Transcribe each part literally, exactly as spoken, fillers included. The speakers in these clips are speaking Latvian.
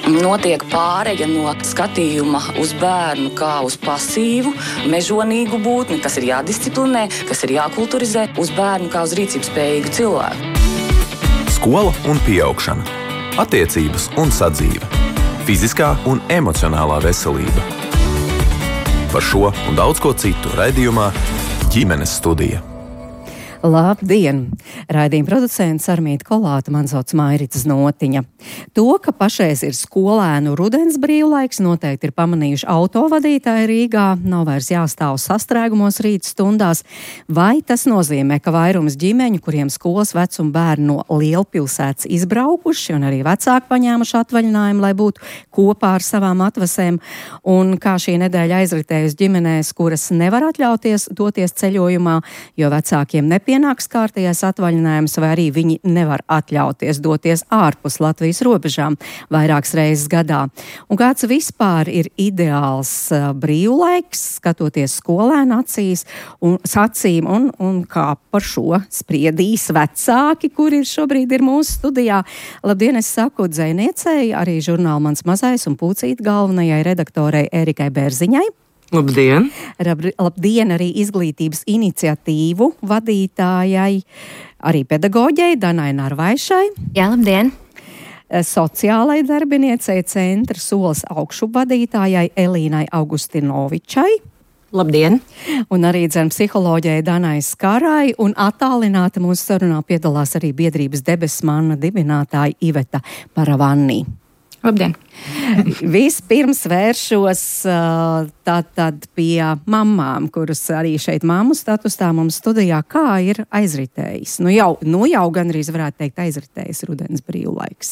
notiek pāreja no skatījuma uz bērnu kā uz pasīvu, mežonīgu būtni, kas ir jādisciplinē, kas ir jākulturizē, uz bērnu kā uz rīcības spējīgu cilvēku. Skola un pieaugšana, attiecības un sadzīve, fiziskā un emocionālā veselība. Par šo un daudz ko citu raidījumā Ģimenes studija. Labdien! Raidījuma producents Armīta Kolāta, man sauc Mairita Znotiņa. To, ka pašreiz ir skolēnu rudens brīvlaiks, noteikti ir pamanījuši autovadītāji Rīgā, nav vairs jāstāv sastrēgumos rīt stundās, vai tas nozīmē, ka vairums ģimeņu, kuriem skolas vecuma bērni no lielpilsētas izbraukuši un arī vecāki paņēmuši atvaļinājumu, lai būtu kopā ar savām atvasēm, un kā šī nedēļa aizritējusi ģimenēs, kuras nevar atļauties doties ceļojumā, jo vecākiem nepie Pienāks kārtējais atvaļinājums, vai arī viņi nevar atļauties doties ārpus Latvijas robežām vairākas reizes gadā. Un kāds vispār ir ideāls uh, brīvlaiks, skatoties skolēnu acīs un sacīm, un, un kā par šo spriedīs vecāki, kuri ir šobrīd ir mūsu studijā. Labdien, es saku dzejniecei, arī žurnāla Mans mazais un Pūcīt galvenajai redaktorei Erikai Bērziņai. Labdien! Labdien arī izglītības iniciatīvu vadītājai, arī pedagoģei Danai Narvaišai. Jā, labdien! Sociālai darbiniecei Centra Solis augšu vadītājai Elīnai Augustinovičai. Labdien! Un arī dzen psiholoģijai Danai Skarai, un attālināti mūsu sarunā piedalās arī biedrības Debesmanna dibinātāja Iveta Paravanni. Labdien! Vispirms vēršos tātad pie mammām, kuras arī šeit mammu statusā mums studijā, kā ir aizritējis. Nu jau, nu jau gan arī varētu teikt aizritējis rudens brīvlaiks.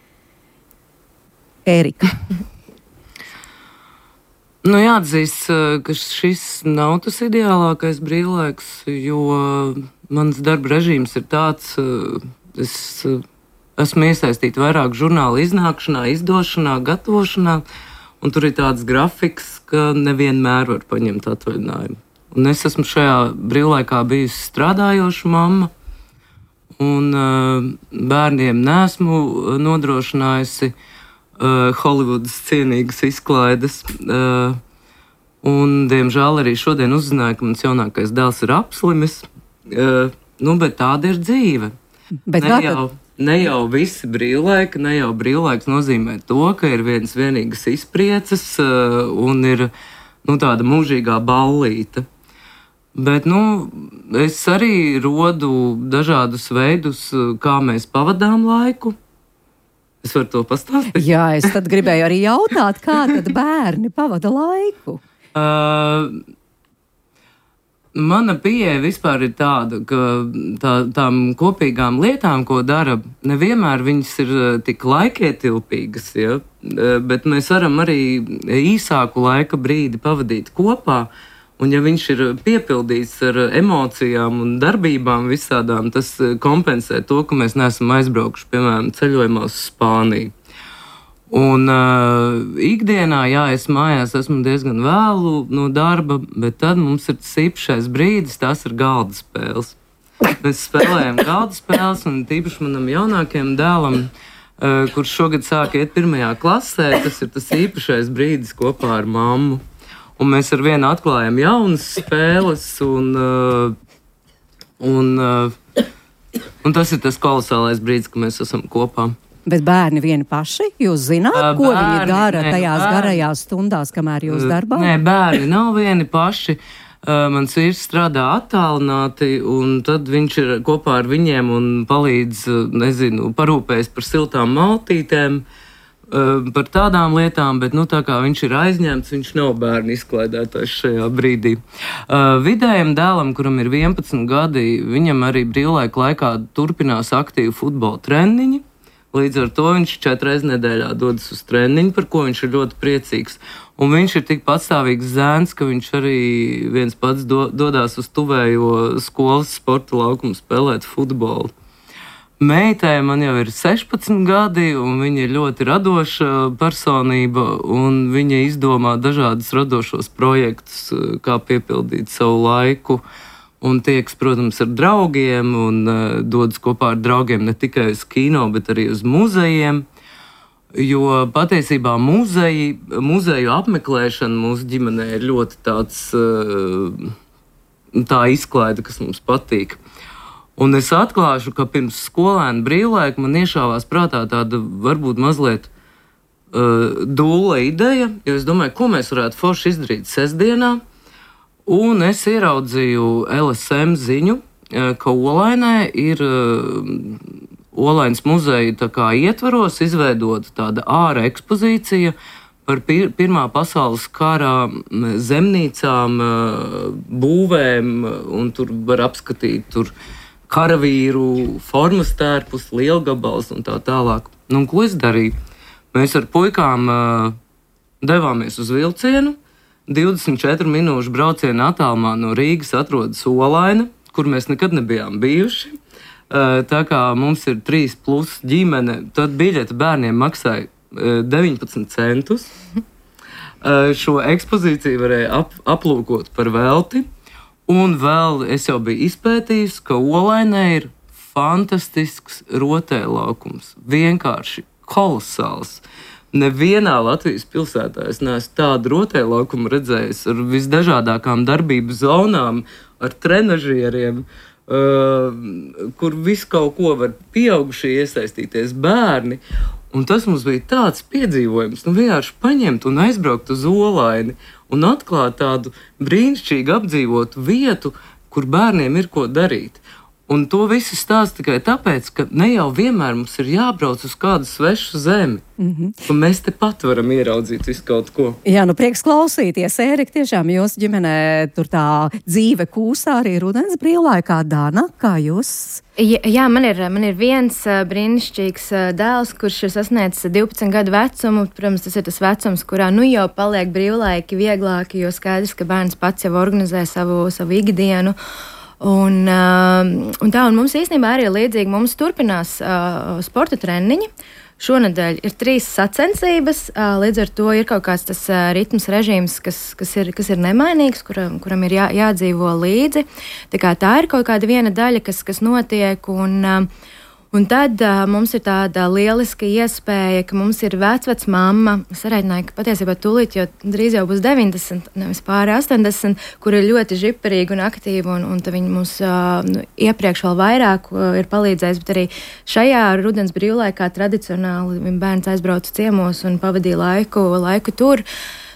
Erika. Nu jāatzīst, ka šis nav tas ideālākais brīvlaiks, jo mans darba režīms ir tāds, es esmu iesaistīta vairāk žurnāla iznākšanā, izdošanā, gatavošanā, un tur ir tāds grafiks, ka nevienmēr var paņemt atvaļinājumu. Un es esmu šajā brīvlaikā bijusi strādājoša mamma, un uh, bērniem neesmu nodrošinājusi uh, Holivudas cienīgas izklaides. Uh, un, diemžēl, arī šodien uzzināju, ka mans jaunākais dēls ir apslimis. Uh, nu, bet tāda ir dzīve. Bet ne jau, ne jau visi brīvlaiki, ne jau brīvlaiks nozīmē to, ka ir viens vienīgas izprieces uh, un ir nu, tāda mūžīgā ballīte. Bet nu, es arī rodu dažādus veidus, kā mēs pavadām laiku. Es varu to pastāstīt? Jā, es tad gribēju arī jautāt, kā tad bērni pavada laiku? Uh, Mana pieeja vispār ir tāda, ka tā, tām kopīgām lietām, ko dara, nevienmēr viņas ir tik laikietilpīgas, ja? Bet mēs varam arī īsāku laika brīdi pavadīt kopā, un ja viņš ir piepildīts ar emocijām un darbībām visādām, tas kompensē to, ka mēs neesam aizbraukuši, piemēram, ceļojumā uz Spāniju. Un uh, ikdienā, jā, es mājās esmu diezgan vēlu no darba, bet tad mums ir tas īpašais brīdis, tās ir galda spēles. Mēs spēlējam galda spēles, un tīpaši manam jaunākajam dēlam, uh, kurš šogad sāk iet pirmajā klasē, tas ir tas īpašais brīdis kopā ar mammu. Un mēs ar vienu atklājam jaunas spēles, un, uh, un, uh, un tas ir tas kolosālais brīdis, ka mēs esam kopā. Bet bērni vieni paši? Jūs zināt, uh, ko bērni, viņi dara ne, tajās bērni, garajās stundās, kamēr jūs darbā? Nē, bērni nav vieni paši. Uh, mans vīrs strādā attālināti, un tad viņš ir kopā ar viņiem un palīdz, nezinu, parūpējas par siltām maltītēm, uh, par tādām lietām, bet, nu, tā kā viņš ir aizņemts, viņš nav bērnu izklaidētājs šajā brīdī. Uh, vidējam dēlam, kuram ir vienpadsmit gadi, viņam arī brīvlaika laikā turpinās aktīvi futbola treniņi. Līdz ar to viņš četreiz nedēļā dodas uz treniņu, par ko viņš ir ļoti priecīgs. Un viņš ir tik patstāvīgs zēns, ka viņš arī viens pats do, dodās uz tuvējo skolas sporta laukumu spēlēt futbolu. Meitai man jau ir sešpadsmit gadi, un viņa ir ļoti radoša personība, un viņa izdomā dažādus radošos projektus, kā piepildīt savu laiku. Un tieks, protams, ar draugiem un uh, dodas kopā ar draugiem ne tikai uz kino, bet arī uz muzejiem. Jo patiesībā muzeji, muzeju apmeklēšana mūsu ģimenē ir ļoti tāds, tā izklaide, kas mums patīk. Un es atklāšu, ka pirms skolēnu brīvlaika man iešāvās prātā tāda varbūt mazliet uh, dūla ideja, jo es domāju, ko mēs varētu forši izdarīt sestdienā. Un es ieraudzīju L S M ziņu, ka Olainē ir Olainas muzeja tā kā ietvaros izveidota tāda āra ekspozīcija par pir- pirmā pasaules kara zemnīcām, būvēm, un tur var apskatīt tur karavīru formas tērpus, lielgabals un tā tālāk. Nu, un ko es darīju? Mēs ar puikām uh, devāmies uz vilcienu. divdesmit četru minūšu brauciena attālumā no Rīgas atrodas Olaina, kur mēs nekad nebijām bijuši. Uh, tā kā mums ir trīs plus ģimene, tad biļete bērniem maksāja uh, deviņpadsmit centus. Uh, šo ekspozīciju varēja ap, aplūkot par velti. Un vēl es jau biju izpētījis, ka Olainē ir fantastisks rotēlaukums. Vienkārši kolosāls. Nevienā Latvijas pilsētā es neesmu tādu rotēlaukumu redzējis ar visdažādākām darbību zonām, ar trenažieriem, uh, kur visu kaut ko var pieaugušie iesaistīties bērni. Un tas mums bija tāds piedzīvojums, nu vienkārši paņemt un aizbraukt uz Olaini un atklāt tādu brīnišķīgu apdzīvotu vietu, kur bērniem ir ko darīt. Un to visu stāst tikai tāpēc, ka ne jau vienmēr mums ir jābrauc uz kādu svešu zemi. Mm-hmm. Un mēs tepat varam ieraudzīt visu kaut ko. Jā, nu prieks klausīties. Ērika, tiešām jūsu ģimenē tur tā dzīve kūsā arī rudens brīvlaikā. Dana, kā jūs? Jā, jā man, ir, man ir viens uh, brīnišķīgs uh, dēls, kurš ir sasniedzis divpadsmit gadu vecumu. Protams, tas ir tas vecums, kurā nu jau paliek brīvlaiki vieglāki, jo skaidrs, ka bērns pats jau organizē savu, savu ikdienu. Un, uh, un tā, un mums īstenībā arī līdzīgi mums turpinās uh, sporta treniņi. Šonedēļ ir trīs sacensības, uh, līdz ar to ir kaut kāds tas uh, ritms režīms, kas, kas, ir, kas ir nemainīgs, kuram, kuram ir jā, jādzīvo līdzi. Tā kā tā ir kaut kāda viena daļa, kas, kas notiek, un, uh, un tad uh, mums ir tāda lieliska iespēja, ka mums ir vecvecmamma, es sarēķināju, ka patiesībā tūlīt jau drīz jau būs deviņdesmit, nevis pāri astoņdesmit, kur ir ļoti žiperīga un aktīva, un, un viņi mums uh, nu, iepriekš vēl vairāk uh, ir palīdzējis, bet arī šajā rudens brīvlaikā tradicionāli bērns aizbrauca ciemos un pavadīja laiku, laiku tur.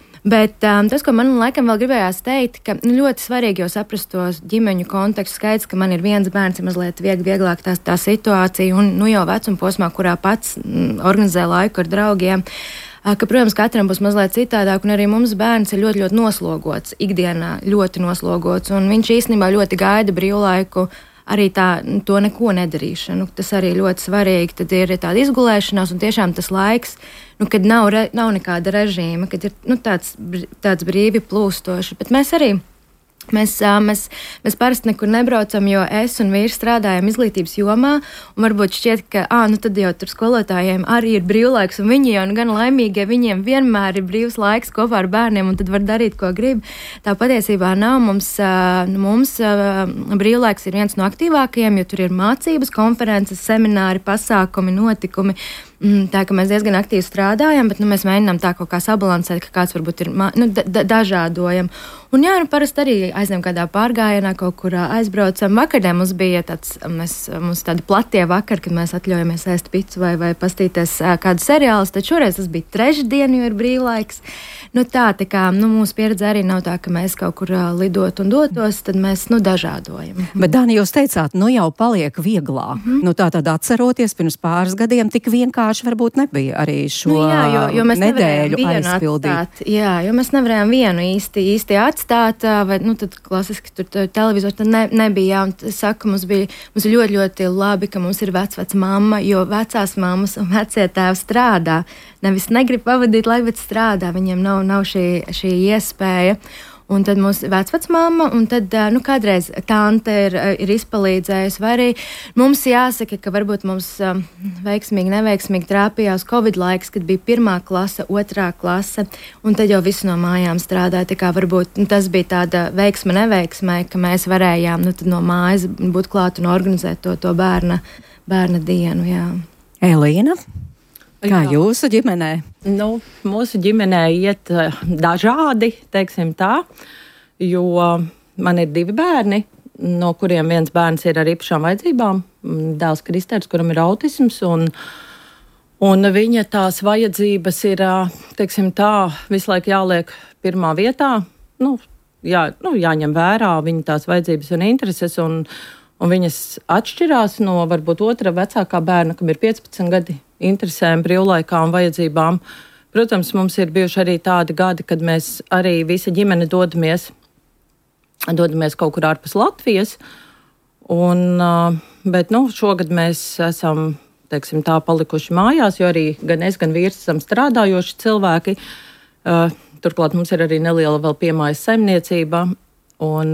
Bet um, tas, ko man laikam vēl gribējās teikt, ka nu, ļoti svarīgi jau saprast tos ģimeņu kontekstu. Skaidrs, ka man ir viens bērns, ir mazliet vieg, vieglāk tā, tā situācija, un nu jau vecuma posmā, kurā pats mm, organizē laiku ar draugiem, ka, protams, katram būs mazliet citādāk, un arī mums bērns ir ļoti, ļoti noslogots, ikdienā ļoti noslogots, un viņš īstenībā ļoti gaida brīvlaiku, arī tā, to neko nedarīšanu. Tas arī ļoti svarīgi, tad ir tāda izgulēšanās, un tiešām tas laiks, nu, kad nav, re, nav nekāda režīma, kad ir nu, tāds, tāds brīvi plūstoši, bet mēs arī Mēs, mēs, mēs parasti nekur nebraucam, jo es un vīrs strādājam izglītības jomā, un varbūt šķiet, ka ā, nu tad jau tur skolotājiem arī ir brīvlaiks, un viņi jau gan laimīgi, viņiem vienmēr ir brīvs laiks kopā ar bērniem, un tad var darīt, ko grib. Tā patiesībā nav. Mums, mums brīvlaiks ir viens no aktīvākajiem, jo tur ir mācības, konferences, semināri, pasākumi, notikumi. Tā, ka mēs diezgan aktīvi strādājam, bet nu, mēs mēģinām tā kaut kā sabalansēt, ka kāds varbūt ir nu, da- dažādojam. Un jā, nu, parasti arī aizņem kādā pārgājienā, kaut kur aizbraucam. Vakardien mums bija tāds, mēs, mums tādi platie vakari, kad mēs atļaujamies ēst picu vai, vai pastīties kādu seriālus, tad šoreiz tas bija trešdien, jo ir brīvlaiks. Nu tā, tā kā nu, mūsu pieredze arī nav tā, ka mēs kaut kur lidot un dotos, tad mēs nu, dažādojam. Bet, Dani, jūs teicāt, nu jau paliek vieglāk. Mm-hmm. Nu tā tad atceroties, pirms pāris gadiem tik vienkārši varbūt nebija arī šo nu, jā, jo, jo nedēļu aizpildīt. Atstāt, jā, jo mēs nevarējām vienu īsti, īsti atstāt, vai nu tad klasiski tur televizors tad ne, nebija. Un es saku, mums bija mums ļoti, ļoti labi, ka mums ir vec-vec mamma, jo vecās mammas un vecie tēvi strādā. Nevis negrib pavadīt laiku, bet strādā. Viņiem nav, nav šī, šī iespēja. Un tad mums ir vecvecmāma, un tad nu, kādreiz tante ir, ir izpalīdzējusi. Vai arī mums jāsaka, ka varbūt mums veiksmīgi, neveiksmīgi trāpījās Covid laiks, kad bija pirmā klase, otrā klase, un tad jau visi no mājām strādāja. Tā kā varbūt nu, tas bija tāda veiksme, neveiksmē, ka mēs varējām nu, no mājas būt klāt un organizēt to, to bērna, bērna dienu. Jā. Elīna? Kā jūsu ģimenē? Nu, mūsu ģimenē iet dažādi, teiksim tā, jo man ir divi bērni, no kuriem viens bērns ir ar īpašām vajadzībām, dēls Kristers, kuram ir autisms, un, un viņa tās vajadzības ir, teiksim tā, visu laiku jāliek pirmā vietā, nu, jā, nu jāņem vērā viņa tās vajadzības un intereses, un, un viņas atšķirās no varbūt otra vecākā bērna, kam ir piecpadsmit gadi, interesēm, brīvlaikā un vajadzībām. Protams, mums ir bijuši arī tādi gadi, kad mēs arī visa ģimene dodamies, dodamies kaut kur ārpus Latvijas, un, bet, nu, šogad mēs esam, teiksim tā, palikuši mājās, jo arī gan es, gan vīrs esam strādājoši cilvēki. Turklāt mums ir arī neliela vēl piemājas saimniecība, un,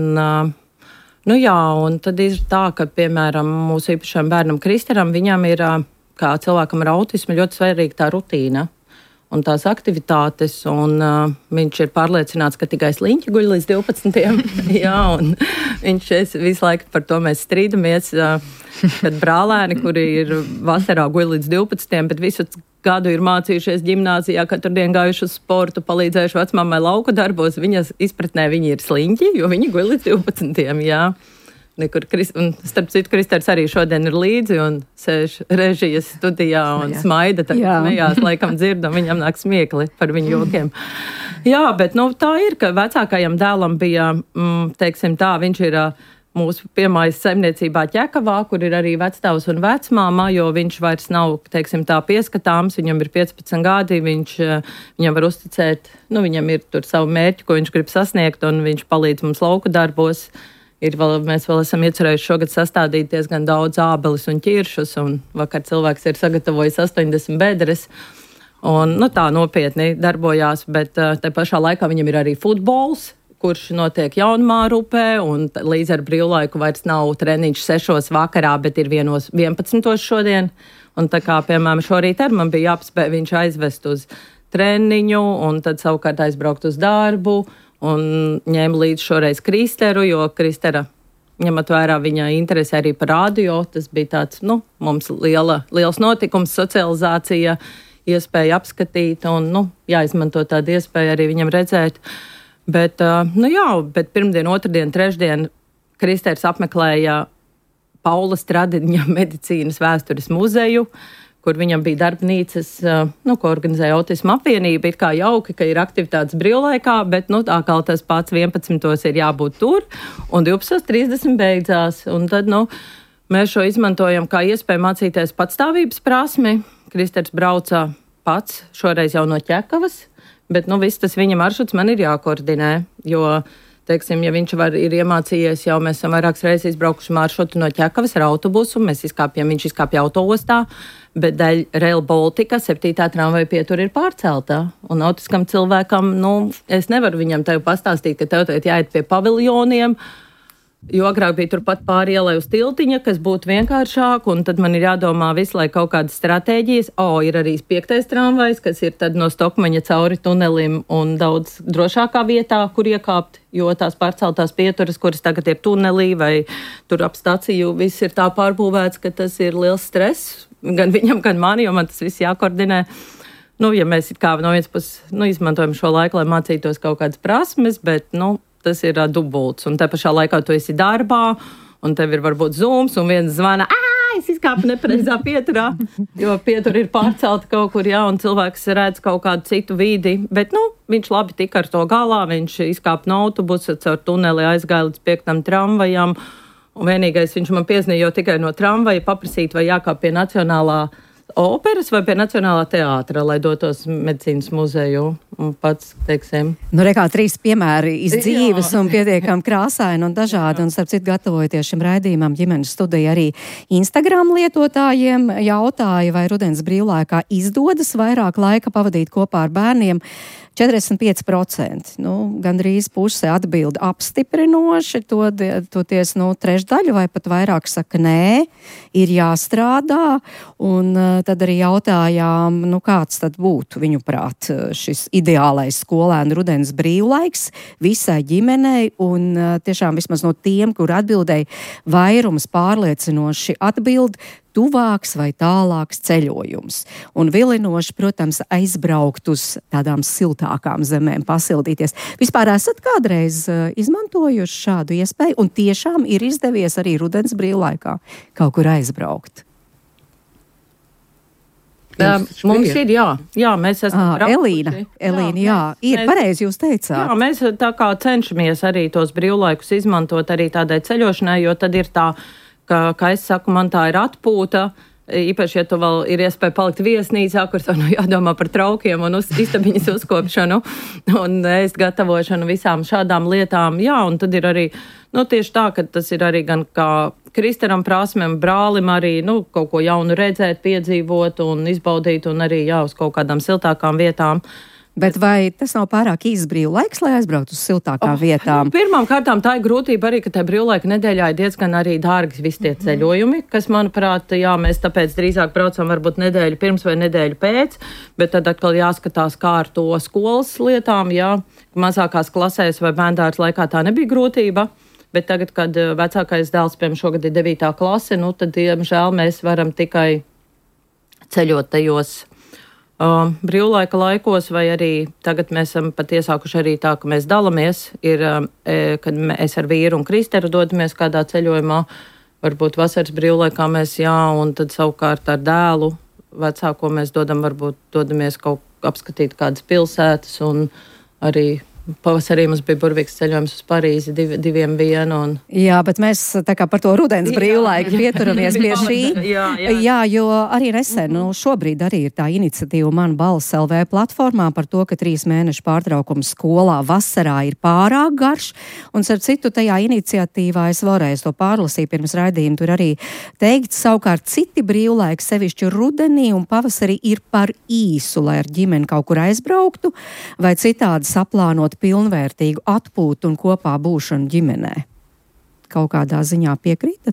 nu jā, un tad ir tā, ka, piemēram, mūsu īpašajam bērnam Kristeram, viņam ir, kā cilvēkam ar autismu, ļoti svarīga tā rutīna un tās aktivitātes, un uh, viņš ir pārliecināts, ka tikai sliņķi guļ līdz divpadsmitiem. Jā, un viņš visu laiku par to mēs strīdamies, uh, kad brālēni, kuri ir vasarā guļ līdz divpadsmitiem, bet visu gadu ir mācījušies ģimnāzijā, katru dienu gājuši uz sportu, palīdzējuši vecmāmai lauku darbos, viņas izpratnē viņi ir sliņķi, jo viņi guļ līdz divpadsmitiem, jā. Nekur, un starp citu, Kristers arī šodien ir līdzi un sēž režijas studijā un jā. Smaida, tad smējās, laikam dzird, un viņam nāk smiekli par viņu jokiem. Jā, bet nu, tā ir, ka vecākajam dēlam bija, mm, teiksim tā, viņš ir mūsu piemājas saimniecībā Ķekavā, kur ir arī vectēvs un vecmāma, jo viņš vairs nav, teiksim tā, pieskatāms, viņam ir piecpadsmit gadi, viņš, viņam var uzticēt, nu, viņam ir tur savu mērķi, ko viņš grib sasniegt, un viņš palīdz mums lauku darbos. Ir vēl, mēs vēl esam iecerējuši šogad sastādīt diezgan daudz ābeles un ķiršus, un vakar cilvēks ir sagatavojis astoņdesmit bedres, un nu, tā nopietni darbojās, bet te pašā laikā viņam ir arī futbols, kurš notiek Jaunmārupē, un līdz ar brīvlaiku vairs nav treniņš sešos vakarā, bet ir vienos vienpadsmitos šodien, un tā kā, piemēram, šorīt ar man bija jāpaspēj viņš aizvest uz treniņu, un tad savukārt aizbraukt uz darbu, un ņēma līdz šoreiz Kristeru, jo Kristera, ņemot vērā viņa interesi arī par radio, tas bija tāds, nu, mums liela, liels notikums, socializācija, iespēja apskatīt un, nu, jāizmanto tādu iespēju arī viņam redzēt. Bet, nu jā, bet pirmdien, otrdien, trešdien Kristers apmeklēja Paula Stradiņa medicīnas vēstures muzeju, kur viņam bija darbnīcas, nu, ko organizēja Autisma apvienība, ir kā jauki, ka ir aktivitātes brīvlaikā, bet, nu, tā kā tas pats vienpadsmitos ir jābūt tur, un divpadsmit trīsdesmit beidzās, un tad, nu, mēs šo izmantojam kā iespēju mācīties patstāvības prasmi. Kristers brauca pats, šoreiz jau no Ķekavas, bet, nu, viss tas viņa maršruts man ir jākoordinē, jo, teiksim, ja viņš var, ir iemācījies, jau mēs esam vairākas reizes izbraukuši maršrutu no Ķekavas ar autobusu, mēs izkāpjam, viņš izkāpja autoostā, bet dēļ Rail Baltica septītā tramvaja pietura ir pārceltā. Un autiskam cilvēkam, nu, es nevaru viņam tev pastāstīt, ka tev tagad jāiet pie paviljoniem, jo agrāk bija turpat pāri ielai uz tiltiņa, kas būtu vienkāršāk, un tad man ir jādomā visu laiku kaut kādas stratēģijas. O, ir arī piektais tramvajs, kas ir tad no Stokmaņa cauri tunelim un daudz drošākā vietā, kur iekāpt, jo tās pārceltās pieturas, kuras tagad ir tunelī vai tur ap staciju, viss ir tā pārbūvēts, ka tas ir liels stress, gan viņam, gan mani, jo man tas viss jākoordinē. Nu, ja mēs it kā no vienas puses, nu, izmantojam šo laiku, lai mācītos kaut kādas prasmes, bet, nu, tas ir uh, dubults, un te pašā laikā tu esi darbā, un tev ir varbūt zooms, un viens zvana, ā, es izkāpu nepareizā pieturā, jo pietura ir pārcelta kaut kur, jā, un cilvēks redz kaut kādu citu vidi, bet, nu, viņš labi tika ar to galā, viņš izkāpa no autobusa, caur tuneli aizgāja līdz piektam tramvajam, un vienīgais viņš man piezīmēja tikai no tramvaja paprasīt, vai jākāp pie Nacionālā operas vai pie Nacionālā teātra, lai dotos medicīnas muzeju un pats, teiksim. Nu, rekā trīs piemēri iz dzīves un pietiekam krāsaini un dažādi, un starp citu gatavojoties šim raidījumam ģimenes studija arī Instagram lietotājiem jautāja, vai rudens brīvlaikā izdodas vairāk laika pavadīt kopā ar bērniem. četrdesmit pieci procenti, nu, gandrīz puse atbild apstiprinoši, to, toties, nu, trešdaļu vai pat vairāk saka nē, ir jāstrādā, un tad arī jautājām, nu kāds tad būtu viņuprāt šis ideālais skolēnu rudens brīvlaiks visai ģimenei, un tiešām vismaz no tiem, kur atbildēja, vairums pārliecinoši atbild, tuvāks vai tālāks ceļojums. Un vilinoši, protams, aizbraukt uz tādām siltākām zemēm, pasildīties. Vispār esat kādreiz izmantojuši šādu iespēju, un tiešām ir izdevies arī rudens brīvlaikā kaut kur aizbraukt? Uh, mums ir, jā, jā, mēs esam ah, Elīna, Elīna, jā, jā ir mēs, pareizi jūs teicāt. Jā, mēs tā kā cenšamies arī tos brīvlaikus izmantot arī tādai ceļošanai, jo tad ir tā, ka, kā es saku, man tā ir atpūta, īpaši, ja tu vēl ir iespēja palikt viesnīcā, kur tev nu jādomā par traukiem un uz, istabiņas uzkopšanu un ēst gatavošanu visām šādām lietām. Jā, un tad ir arī, nu tieši tā, ka tas ir arī gan kā Kristaram prasmēm, brālim arī, nu, kaut ko jaunu redzēt, piedzīvot un izbaudīt un arī, jā, uz kaut kādām siltākām vietām. Bet vai tas nav pārāk īsts brīvlaiks, lai aizbrauktu uz siltākām oh, vietām? Nu, pirmām kārtām tā ir grūtība arī, ka tā brīvlaika nedēļā ir diezgan arī dārgi visi tie ceļojumi, kas, manuprāt, jā, mēs tāpēc drīzāk braucam varbūt nedēļu pirms vai nedēļu pēc, bet tad atkal jāskatās, kā ar to skolas lietām, jā, mazākās klasēs vai bērndārs laikā tā nebija grūtība. Bet tagad, kad vecākais dēls, piemēram, šogad ir devītā klase, nu, tad, diemžēl, mēs varam tikai ceļot tajos uh, brīvlaika laikos, vai arī tagad mēs esam pat iesākuši arī tā, ka mēs dalamies, ir, uh, kad mēs ar vīru un Kristeru dodamies kādā ceļojumā, varbūt vasaras brīvlaikā mēs, jā, un tad savukārt ar dēlu vecāko mēs dodam, varbūt dodamies kaut apskatīt kādas pilsētas, un arī pavasarī mums bija burvīgs ceļojums uz Parīzi, div, diviem vienu. Un... Jā, bet mēs tā kā par to rudens brīvlaiku pieturamies pie šī. Jā, jā. jā, jo arī nesen, nu, šobrīd arī ir tā iniciatīva Man balss L V platformā par to, ka trīs mēnešu pārtraukums skolā vasarā ir pārāk garš, un ar citu tajā iniciatīvā es varēju to pārlasīt pirms raidījuma. Tur arī teikt, savukārt citi brīvlaiki, sevišķi rudenī un pavasarī, ir par īsu, lai ar ģimeni kaut kur aizbrauktu, vai citādi saplānot pilnvērtīgu atpūtu un kopā būšanu ģimenē. Kaut kādā ziņā piekrītat?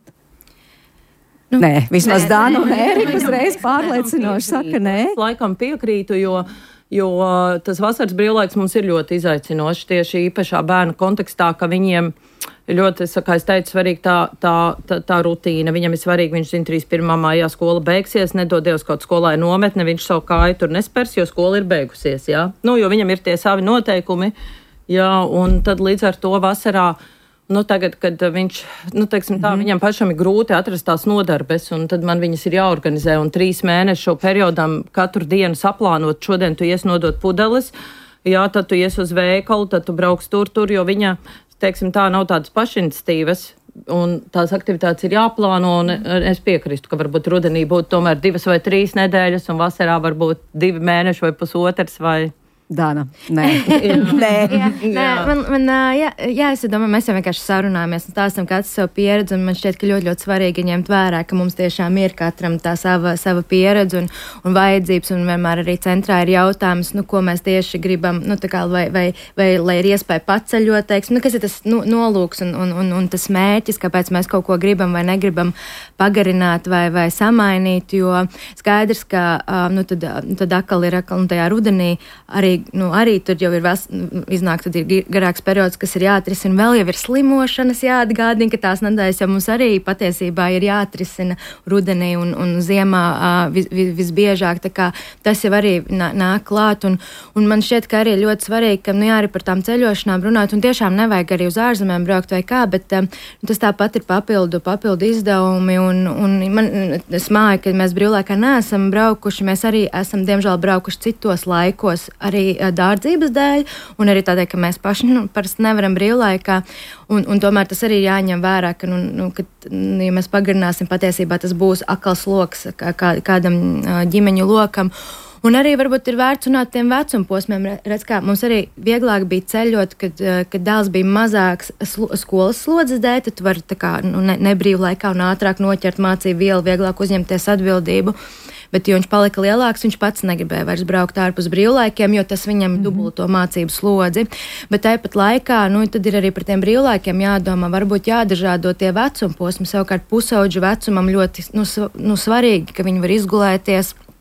Nu, nē, vismaz Dāna un Ērika uzreiz pārliecinoši saka nē. Laikam piekrītu, jo, jo tas vasaras brīvlaiks mums ir ļoti izaicinoši tieši īpašā bērnu kontekstā, ka viņiem ļoti, kā es teicu, svarīgi tā, tā, tā, tā rutīna. Viņam ir svarīgi, viņš zina, trīsdesmit pirmā maijā skola beigsies, nedod Dievs kaut skolai nometne, viņš savu kāju tur nespers, jo skola ir beigusies, jā. Nu, jo viņam ir tie savi noteikumi, jā, un tad līdz ar to vasarā, nu, tagad, kad viņš, nu, teiksim tā, mm-hmm. viņam pašam ir grūti atrast tās nodarbes, un tad man viņas ir jāorganizē, un trīs mēnešu periodam katru dienu saplānot, šodien tu ies nodot pudeles, jā, tad tu ies uz veikalu, tad tu brauks tur, tur, jo viņa, teiksim tā, nav tādas pašiniciatīvas, un tās aktivitātes ir jāplāno, un es piekristu, ka varbūt rudenī būtu tomēr divas vai trīs nedēļas, un vasarā varbūt divi mēneši vai pusotrs vai... Dāna, nē. nē. Jā, nē, man, man, jā, jā, es domāju, mēs jau vienkārši sarunājamies un stāstam katru savu pieredzi, un man šķiet, ka ļoti, ļoti svarīgi ņemt vērā, ka mums tiešām ir katram tā sava, sava pieredze un, un vajadzības, un vienmēr arī centrā ir jautājums, nu, ko mēs tieši gribam, nu, tā kā, vai, vai, vai, lai ir iespēja paceļot, teiksim, nu, kas ir tas nu, nolūks un, un, un, un tas mērķis, kāpēc mēs kaut ko gribam vai negribam pagarināt vai, vai samainīt, jo skaidrs, ka, nu, tad, tad akal ir akal, un tajā rudenī arī Nu, arī tur jau ir ves, iznāk, tad ir garāks periods, kas ir jāatrisina. Vēl jau ir slimošanas jāatgādina, ka tās nedēļas jau mums arī patiesībā ir jāatrisina rudenī un, un ziemā vis, vis, visbiežāk. Tā kā tas jau arī nāk klāt. Un, un man šķiet, ka arī ļoti svarīgi, ka nu, jā, arī par tām ceļošanām runāt. Un tiešām nevajag arī uz ārzemēm braukt vai kā, bet um, tas tāpat ir papildu, papildu izdevumi. Un, un man, es māju, ka mēs brīvlaikā neesam braukuši. Mēs arī esam, diemžēl, braukuši citos laikos arī dārdzības dēļ, un arī tādēļ, ka mēs paši nu, parasti nevaram brīvlaikā, un, un tomēr tas arī jāņem vērā, ka, nu, nu, ka, ja mēs pagarināsim, patiesībā tas būs akals loks kā, kā, kādam ģimeņu lokam. Un arī varbūt ir vērts runāt tiem vecuma posmiem. Redz, kā mums arī vieglāk bija ceļot, kad, kad dēls bija mazāks slo, skolas slodzes dēļ, tad tu vari tā kā nu, ne, nebrīvlaikā un ātrāk noķert mācību vielu, vieglāk uzņemties atbildību. Bet, jo viņš palika lielāks, viņš pats negribēja vairs braukt ārpus brīvlaikiem, jo tas viņam mm-hmm. dubulto mācību slodzi. Bet tāpat laikā, nu, tad ir arī par tiem brīvlaikiem jādomā, varbūt jādažādo tie vecuma posmi. Savukārt pusauģu vecumam ļoti nu, nu, svarīgi, ka viņi var izgulēties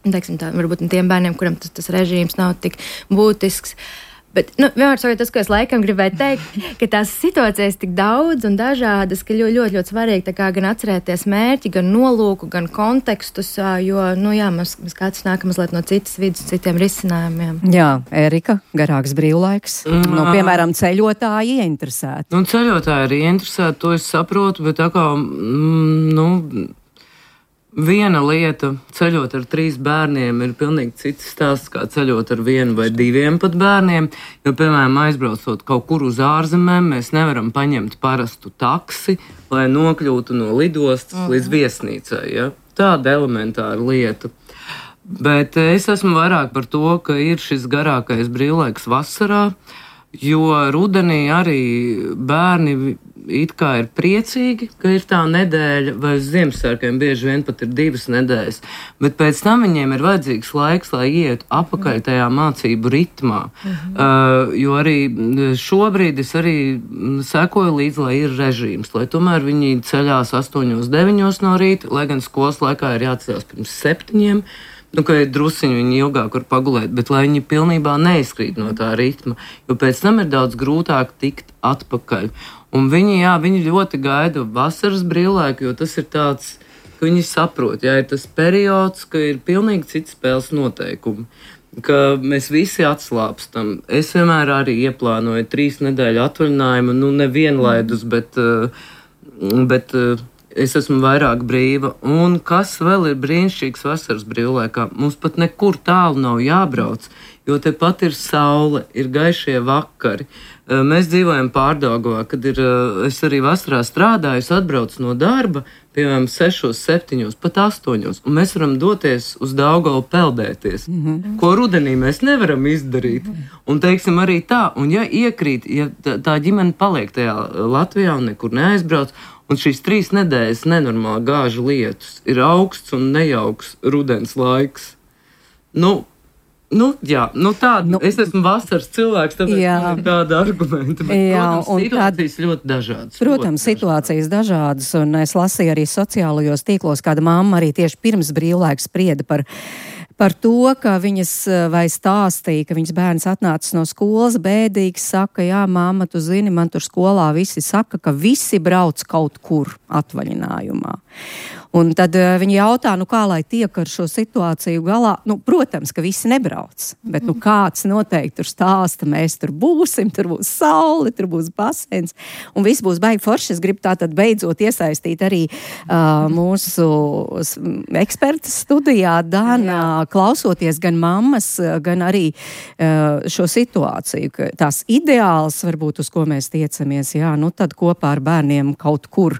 teiksim tā, varbūt tiem bērniem, kuriem tas, tas režīms nav tik būtisks. Bet, nu, vienmēr sakot, tas, ko es laikam gribēju teikt, ka tās situācijas tik daudz un dažādas, ka ļoti, ļoti, ļoti svarīgi tā kā gan atcerēties mērķi, gan nolūku, gan kontekstus, jo, nu jā, mēs, mēs kāds nākam mazliet no citas vidas, citiem risinājumiem. Jā, Erika, garāks brīvlaiks. Mm. Nu, piemēram, ceļotāji ieinteresēti. Nu, ceļotāji ir ieinteresēti, to es saprotu, bet tā kā, mm, nu... Viena lieta, ceļot ar trīs bērniem, ir pilnīgi cits stāsts, kā ceļot ar vienu vai diviem pat bērniem. Jo, piemēram, aizbraucot kaut kur uz ārzemēm, mēs nevaram paņemt parastu taksi, lai nokļūtu no lidostas mm. līdz viesnīcai. Ja? Tāda elementāra lieta. Bet es esmu vairāk par to, ka ir šis garākais brīvlaiks vasarā, jo rudenī arī bērni it kā ir priecīgi, ka ir tā nedēļa, vai uz Ziemassvētkiem bieži vien pat ir divas nedēļas, bet pēc tam viņiem ir vajadzīgs laiks, lai ietu apakaļ tajā mācību ritmā. Mhm. Uh, jo arī šobrīd es arī sekoju līdzi, lai ir režīms, lai tomēr viņi ceļās astoņos, deviņos no rīta, lai gan skolas laikā ir jāceļās pirms septiņiem, nu, ka ir drusiņi viņi ilgāk var pagulēt, bet lai viņi pilnībā neizkrīt no tā ritma, jo pēc tam ir daudz grūtāk tikt atpakaļ. Un viņi, jā, viņi ļoti gaida vasaras brīvlaiku, jo tas ir tāds, ka viņi saprot, jā, ir tas periods, ka ir pilnīgi cits spēles noteikumi, ka mēs visi atslāpstam. Es vienmēr arī ieplānoju trīs nedēļu atvaļinājumu, nu, nevienlaidus, bet, bet es esmu vairāk brīva. Un kas vēl ir brīnišķīgs vasaras brīvlaikā? Mums pat nekur tālu nav jābrauc, jo tepat ir saule, ir gaišie vakari. Mēs dzīvojam Pārdaugavā, kad ir, es arī vasarā strādāju, es atbraucu no darba, piemēram, sešos, septiņos, pat astoņos, un mēs varam doties uz Daugavu peldēties, mm-hmm. ko rudenī mēs nevaram izdarīt. Mm-hmm. Un teiksim arī tā, un ja iekrīt, ja tā, tā ģimene paliek tajā Latvijā un nekur neaizbrauc, un šīs trīs nedēļas nenormāli gāža lietus, ir augsts un nejauks rudens laiks. Nu, Nu, jā, nu tāda, nu, es esmu vasaras cilvēks, tāpēc ir tāda argumenta, bet, jā, protams, situācijas tād, ļoti dažādas. Protams, ļoti situācijas dažādas, un es lasīju arī sociālajos tīklos, kāda mamma arī tieši pirms brīvlaiks sprieda par, par to, ka viņas vai stāstīja, ka viņas bērns atnācis no skolas, bēdīgs, saka, jā, mamma, tu zini, man tur skolā visi saka, ka visi brauc kaut kur atvaļinājumā. Un tad uh, viņi jautā, nu kā lai tiek ar šo situāciju galā. Nu, protams, ka visi nebrauc, bet nu kāds noteikti tur stāsta, mēs tur būsim, tur būs saule, tur būs baseins, un viss būs baigi forši. Es gribu tātad beidzot iesaistīt arī uh, mūsu ekspertas studijā, Dana, klausoties gan mammas, gan arī uh, šo situāciju, ka tās ideāls varbūt, uz ko mēs tiecamies, jā, nu tad kopā ar bērniem kaut kur.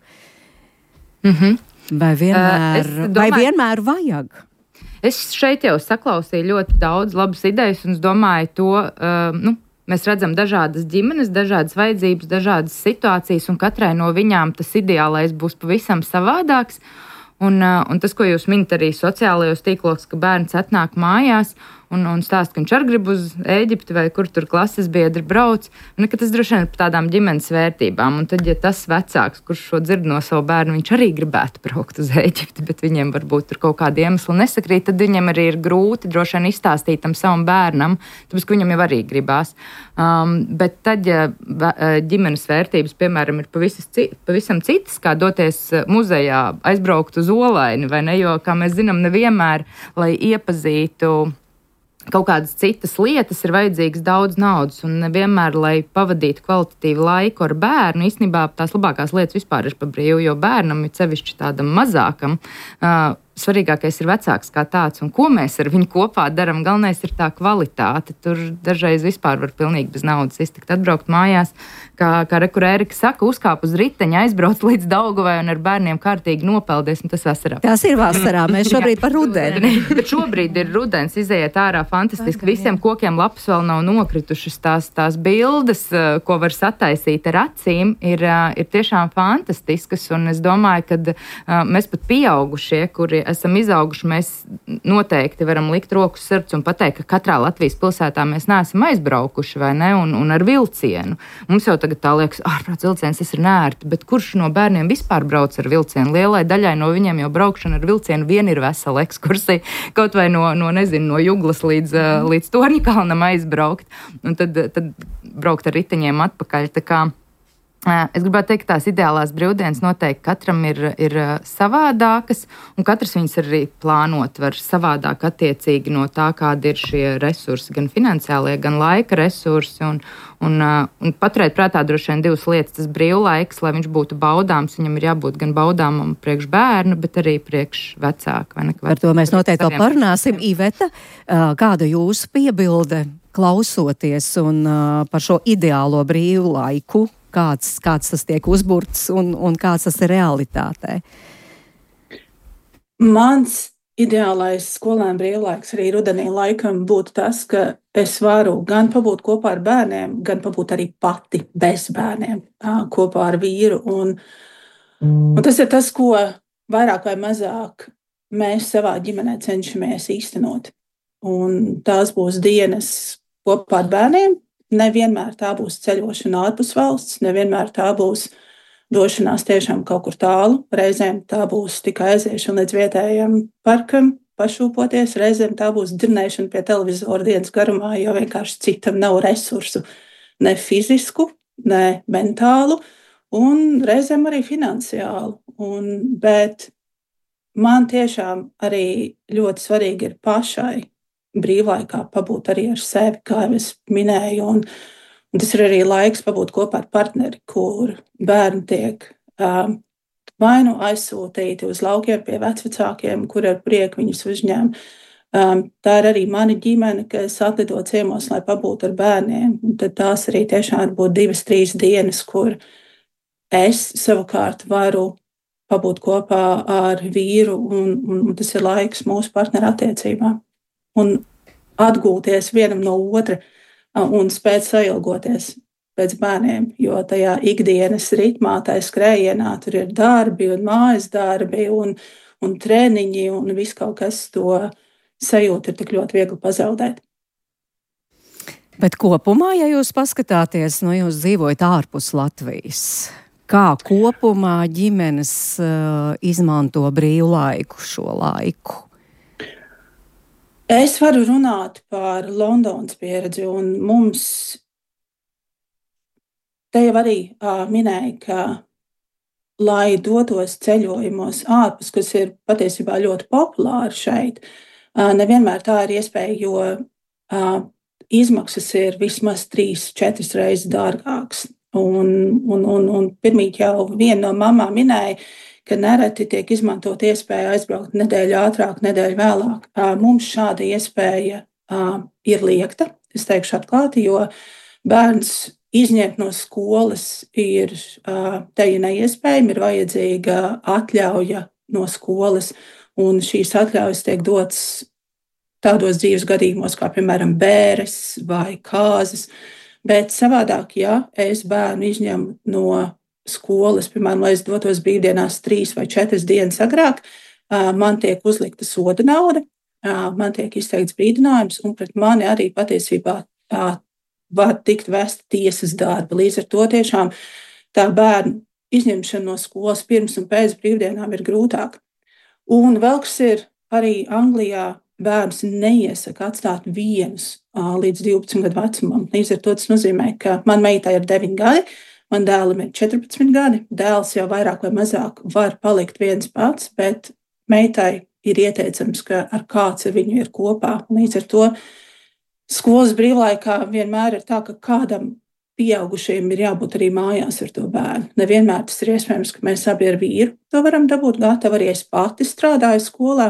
Mhm. Vai vienmēr, uh, domāju, vai vienmēr vajag? Es šeit jau saklausīju ļoti daudz labas idejas, un es domāju to, uh, nu, mēs redzam dažādas ģimenes, dažādas vajadzības, dažādas situācijas, un katrai no viņām tas ideālais būs pavisam savādāks. Un, uh, un tas, ko jūs minat arī sociālajos tīklos, ka bērns atnāk mājās un, un stāst, ka viņš arī grib uz Ēģipti vai kur tur klases biedri brauc, un ka tas droši vien ir par tādām ģimenes vērtībām. Un tad, ja tas vecāks, kurš šo dzird no savu bērnu, viņš arī gribētu braukt uz Ēģipti, bet viņiem varbūt tur kaut kādi iemesli nesakrīt, tad viņam arī ir grūti droši vien izstāstīt tam savam bērnam, tāpēc, ka viņam jau arī gribās. Um, bet tad, ja ģimenes vērtības, piemēram, ir pavisam, pavisam citas, kā doties muzejā, aizbraukt uz Olaini, vai ne, jo, kā mēs zinām, nevienmēr, lai iepazītu kaut kādas citas lietas, ir vajadzīgs daudz naudas, un nevienmēr, lai pavadītu kvalitatīvu laiku ar bērnu, īstenībā tās labākās lietas vispār ir pa brīvu, jo bērnam ir sevišķi tādam mazākam. Uh, Svarīgākais ir vecāks kā tāds, un ko mēs ar viņu kopā darām. Galvenais ir tā kvalitāte. Tur dažreiz vispār var pilnīgi bez naudas iztikt, atbraukt mājās, kā, kā rekur Erika saka, uzkāp uz riteņa, aizbrauc līdz Daugavai un ar bērniem kārtīgi nopeldies, un tas vasarā. Tas ir vasarā, mēs šobrīd par rudeni. Bet šobrīd ir rudens, iziet ārā fantastiski. Visiem kokiem lapas vēl nav nokritušas, tās, tās bildes, ko var sataisīt ar acīm, ir, ir tiešām fantastiskas, un es domāju, ka mēs pat pieaugušie, kuri esam izauguši, mēs noteikti varam likt roku uz sirds un pateikt, ka katrā Latvijas pilsētā mēs neesam aizbraukuši, vai ne, un, un ar vilcienu. Mums jau tagad tā liekas, ārprāt, vilciens tas ir nērti, bet kurš no bērniem vispār brauc ar vilcienu? Lielai daļai no viņiem jau braukšana ar vilcienu vien ir vesela ekskursija, kaut vai no, no nezinu, no Juglas līdz, līdz Torņakalnam aizbraukt, un tad, tad braukt ar riteņiem atpakaļ, tā kā es gribētu teikt, ka tās ideālās brīvdienas noteikti katram ir, ir savādākas, un katrs viņas arī plānot var savādāk attiecīgi no tā, kādi ir šie resursi, gan finansiālie, gan laika resursi, un, un, un paturēt prātā droši vien divas lietas, tas brīvlaiks, lai viņš būtu baudāms, viņam ir jābūt gan baudāmam priekš bērnu, bet arī priekš vecāku. Vai ne? Par to mēs noteikti vēl parunāsim. Iveta, kāda jūsu piebilde klausoties un par šo ideālo brīvlaiku? Kāds, kāds tas tiek uzburts un, un kāds tas ir realitātē? Mans ideālais skolēnu brīvlaiks arī rudenī laikam būtu tas, ka es varu gan pabūt kopā ar bērniem, gan pabūt arī pati bez bērniem kopā ar vīru. Un, un tas ir tas, ko vairāk vai mazāk mēs savā ģimenē cenšamies īstenot. Un tās būs dienas kopā ar bērniem. Nevienmēr tā būs ceļošana ārpus valsts, nevienmēr tā būs došanās tiešām kaut kur tālu. Reizēm tā būs tikai aiziešana līdz vietējiem parkam, pašūpoties. Reizēm tā būs dirnēšana pie televizora dienas garumā, jo vienkārši citam nav resursu ne fizisku, ne mentālu, un reizēm arī finansiālu. Un, bet man tiešām arī ļoti svarīgi ir pašai brīvlaikā pabūt arī ar sevi, kā jau es minēju, un, un tas ir arī laiks pabūt kopā ar partneri, kur bērni tiek um, vai nu aizsūtīti uz laukiem pie vecvecākiem, kur ar prieku viņus uzņem. Um, tā ir arī mana ģimene, kas atlido ciemos, lai pabūtu ar bērniem, un tad tās arī tiešām var būt divas, trīs dienas, kur es savukārt varu pabūt kopā ar vīru, un, un, un tas ir laiks mūsu partneru attiecībām. Un atgūties vienam no otra un spēt sailgoties pēc bērniem, jo tajā ikdienas ritmā, tajā skrējienā tur ir darbi un mājas darbi un, un treniņi un viss kaut kas to sajūtu ir tik ļoti viegli pazaudēt. Bet kopumā, ja jūs paskatāties, no jūs dzīvojat ārpus Latvijas, kā kopumā ģimenes uh, izmanto brīvlaiku šo laiku? Es varu runāt par Londonas pieredzi, un mums te jau arī uh, minēja, ka, lai dotos ceļojumos ārpus, kas ir patiesībā ļoti populāri šeit, uh, nevienmēr tā ir iespēja, jo uh, izmaksas ir vismaz trīs, četras reizes dārgākas. Un, un, un, un pirmīt jau viena no mamām minēja, ka nereti tiek izmantot iespēja aizbraukt nedēļu ātrāk, nedēļu vēlāk. Mums šāda iespēja ir liekta, es teikšu atklāti, jo bērns izņemt no skolas ir te ir neiespējami, ir vajadzīga atļauja no skolas, un šīs atļaujas tiek dotas tādos dzīves gadījumos, kā piemēram bēres vai kāzas, bet savādāk, ja es bērnu izņemu no skolas, piemēram, lai es dotos brīvdienās trīs vai četras dienas agrāk, man tiek uzlikta soda nauda, man tiek izteikts brīdinājums, un pret mani arī patiesībā var tikt vesta tiesas darba. Līdz ar to tiešām tā bērnu izņemšana no skolas pirms un pēc brīvdienām ir grūtāk. Un vēl kas ir arī Anglijā, bērns neiesaka atstāt vienus līdz divpadsmit gadu vecumam. Līdz ar to tas nozīmē, ka man meitai ir deviņi gadi, man dēlam ir četrpadsmit gadi, dēls jau vairāk vai mazāk var palikt viens pats, bet meitai ir ieteicams, ka ar kāds ar viņu ir kopā. Līdz ar to skolas brīvlaikā vienmēr ir tā, ka kādam pieaugušajiem ir jābūt arī mājās ar to bērnu. Nevienmēr tas ir iespējams, ka mēs abi ar vīru to varam dabūt gatavu. Arī es pati strādāju skolā,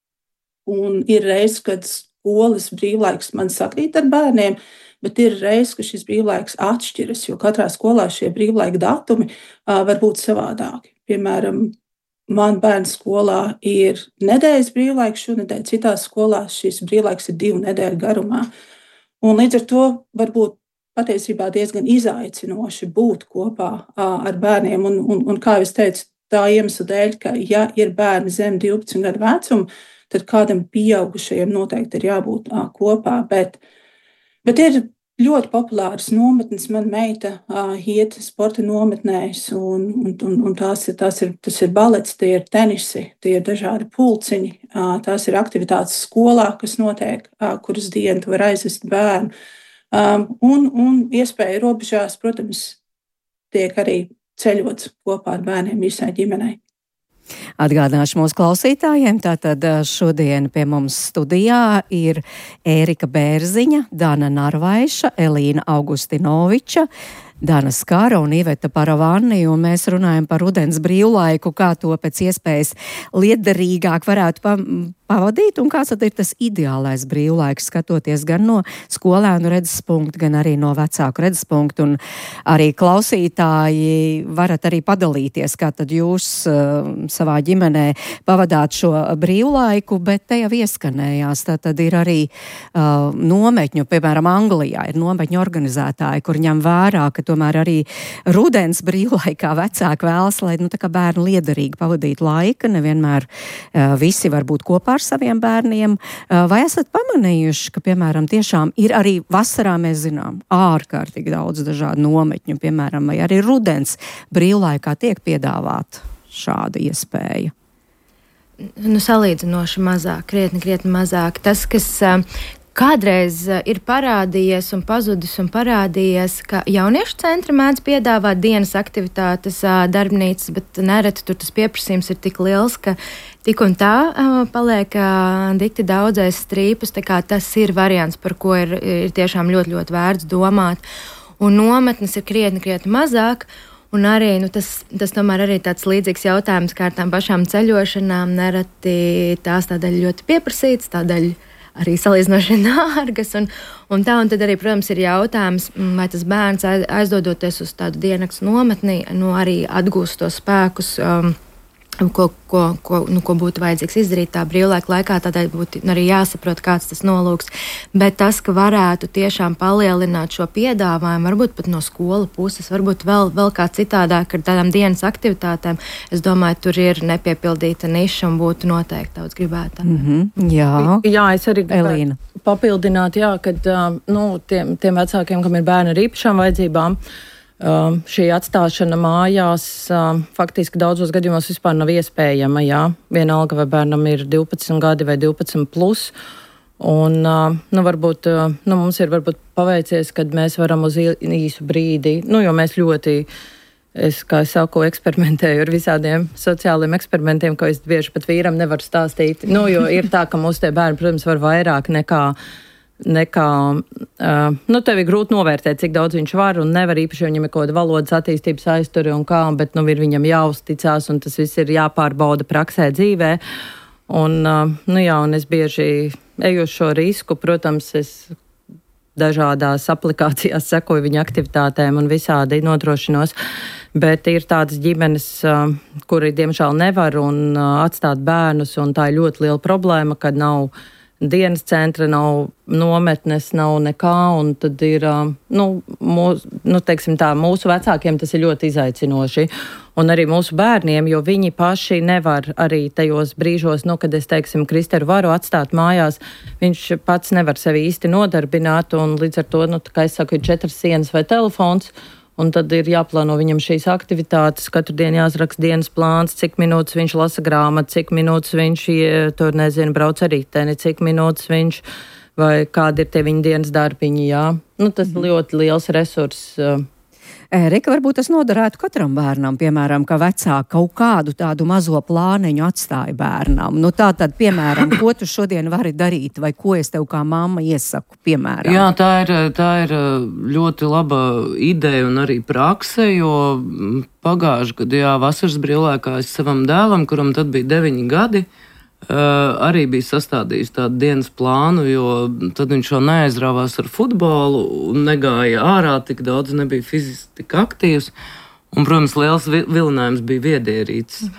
un ir reizes, kad skolas brīvlaiks man sakrīt ar bērniem, bet ir reizes, ka šis brīvlaiks atšķiras, jo katrā skolā šie brīvlaika datumi uh, var būt savādāki. Piemēram, man bērns skolā ir nedēļas brīvlaiks, šonedēļ citās skolās šis brīvlaiks ir divu nedēļu garumā. Un līdz ar to var būt patiesībā diezgan izaicinoši būt kopā uh, ar bērniem. Un, un, un kā jau es teicu, tā iemesla dēļ, ka, ja ir bērni zem divpadsmit gadu vecuma, tad kādam pieaugušajam noteikti ir jābūt ā, kopā. Bet, bet ir ļoti populāras nometnes. Man meita ā, iet sporta nometnēs, un, un, un, un tās ir, tās ir, tas ir balets, tie ir tenisi, tie ir dažādi pulciņi, ā, tās ir aktivitātes skolā, kas notiek, ā, kuras dienu var aizvest bērnu. Um, un, un iespēja robežās, protams, tiek arī ceļots kopā ar bērniem visai ģimenei. Atgādināšu mūsu klausītājiem, tātad šodien pie mums studijā ir Ērika Bērziņa, Dana Narvaiša, Elīna Augustinoviča, Dana Skara un Iveta Paravani, un mēs runājam par rudens brīvlaiku, kā to pēc iespējas lietderīgāk varētu pa pavadīt, un kāds tad ir tas ideālais brīvlaiks, skatoties gan no skolēnu redzes punktu, gan arī no vecāku redzes punktu, un arī klausītāji varat arī padalīties, kā tad jūs uh, savā ģimenē pavadāt šo brīvlaiku, bet te jau ieskanējās, tā tad ir arī uh, nometņu, piemēram, Anglijā ir nometņu organizētāji, kur ņem vērā, ka tomēr arī rudens brīvlaikā vecāki vēlas, lai nu, tā kā bērni liederīgi pavadītu laika, nevienmēr uh, visi var būt kopā ar saviem bērniem. Uh, vai esat pamanījuši, ka, piemēram, tiešām ir arī vasarā, mēs zinām, ārkārtīgi daudz dažādu nometņu, piemēram, vai arī rudens brīvlaikā tiek piedāvāta šāda iespēja? Nu, salīdzinoši mazāk, krietni, krietni mazāk. Tas, kas uh, kādreiz ir parādījies un pazudis un parādījies, ka jauniešu centri mēdz piedāvāt dienas aktivitātes, darbnīcas, bet nereti tur tas pieprasījums ir tik liels, ka tik un tā paliek dikti daudzais strīpus, tā kā tas ir variants, par ko ir, ir tiešām ļoti, ļoti vērts domāt. Un nometnes ir krietni, krietni mazāk. Un arī nu, tas, tas tomēr arī tāds līdzīgs jautājums kā ar tām pašām ceļošanām. Nereti tās tādēļ ļoti pieprasīts, tādēļ arī salīdzinoši dārgas, un, un tā, un tad arī, protams, ir jautājums, vai tas bērns aizdodoties uz tādu diennakts nometni, nu, arī atgūst tos spēkus, um, ko, ko, ko, nu, ko būtu vajadzīgs izdarīt tā brīvlaika laikā, tādēļ būtu arī jāsaprot, kāds tas nolūks. Bet tas, ka varētu tiešām palielināt šo piedāvājumu, varbūt pat no skolu puses, varbūt vēl, vēl kā citādāk ar tādām dienas aktivitātēm, es domāju, tur ir nepiepildīta niša un būtu noteikti daudz gribētā. Mm-hmm, jā. jā, es arī Elīna. Papildināt, jā, kad nu, tiem, tiem vecākiem, kam ir bērni ar īpašām vajadzībām, Um, šī atstāšana mājās um, faktiski daudzos gadījumos vispār nav iespējama. Jā. Vienalga, vai bērnam ir divpadsmit gadi vai divpadsmit plus. Un, uh, nu, varbūt, uh, nu, mums ir varbūt paveicies, kad mēs varam uz īsu brīdi, nu, jo mēs ļoti, es, kā es saku, eksperimentēju ar visādiem sociāliem eksperimentiem, ko es bieži pat vīram nevaru stāstīt. Nu, jo ir tā, ka mūsu tie bērni, protams, var vairāk nekā nekā, uh, nu, tev ir grūti novērtēt, cik daudz viņš var un nevar, īpaši viņam ir kaut kāda valodas attīstības aizturi un kā, bet, nu, ir viņam jāuzticās un tas viss ir jāpārbauda praksē dzīvē. Un, uh, nu, jā, un es bieži eju uz šo risku, protams, es dažādās aplikācijās sekoju viņa aktivitātēm un visādi nodrošinos, bet ir tādas ģimenes, uh, kuri, diemžēl, nevar un uh, atstāt bērnus, un tā ir ļoti liela problēma, kad nav dienas centra, nav nometnes, nav nekā, un tad ir, nu, mūs, nu, teiksim tā, mūsu vecākiem tas ir ļoti izaicinoši, un arī mūsu bērniem, jo viņi paši nevar arī tajos brīžos, nu, kad es, teiksim, Kristeru varu atstāt mājās, viņš pats nevar sevi īsti nodarbināt, un līdz ar to, nu, tā kā es saku, ir četras sienas vai telefons, un tad ir jāplāno viņam šīs aktivitātes, katru dienu jāsraksta dienas plāns, cik minūtes viņš lasa grāmatu, cik minūtes viņš, tur nezinu, brauc ar riteni, cik minūtes viņš, vai kādi ir tie viņa dienas darbiņi, jā. Nu, tas mm. ļoti liels resurss. Ērika, varbūt tas noderētu katram bērnam, piemēram, ka vecāki kaut kādu tādu mazo plāniņu atstāja bērnam. Nu tā tad, piemēram, ko tu šodien vari darīt, vai ko es tev kā mamma iesaku, piemēram? Jā, tā ir, tā ir ļoti laba ideja un arī prakse, jo pagājuši gadu, jā, vasaras brīvlaikā es savam dēlam, kuram tad bija deviņi gadi, Uh, arī bija sastādījis tādu dienas plānu, jo tad viņš jau neaizrāvās ar futbolu un negāja ārā tik daudz, nebija fiziski tik aktīvs. Un, protams, liels vilinājums bija viedierīts. Mhm.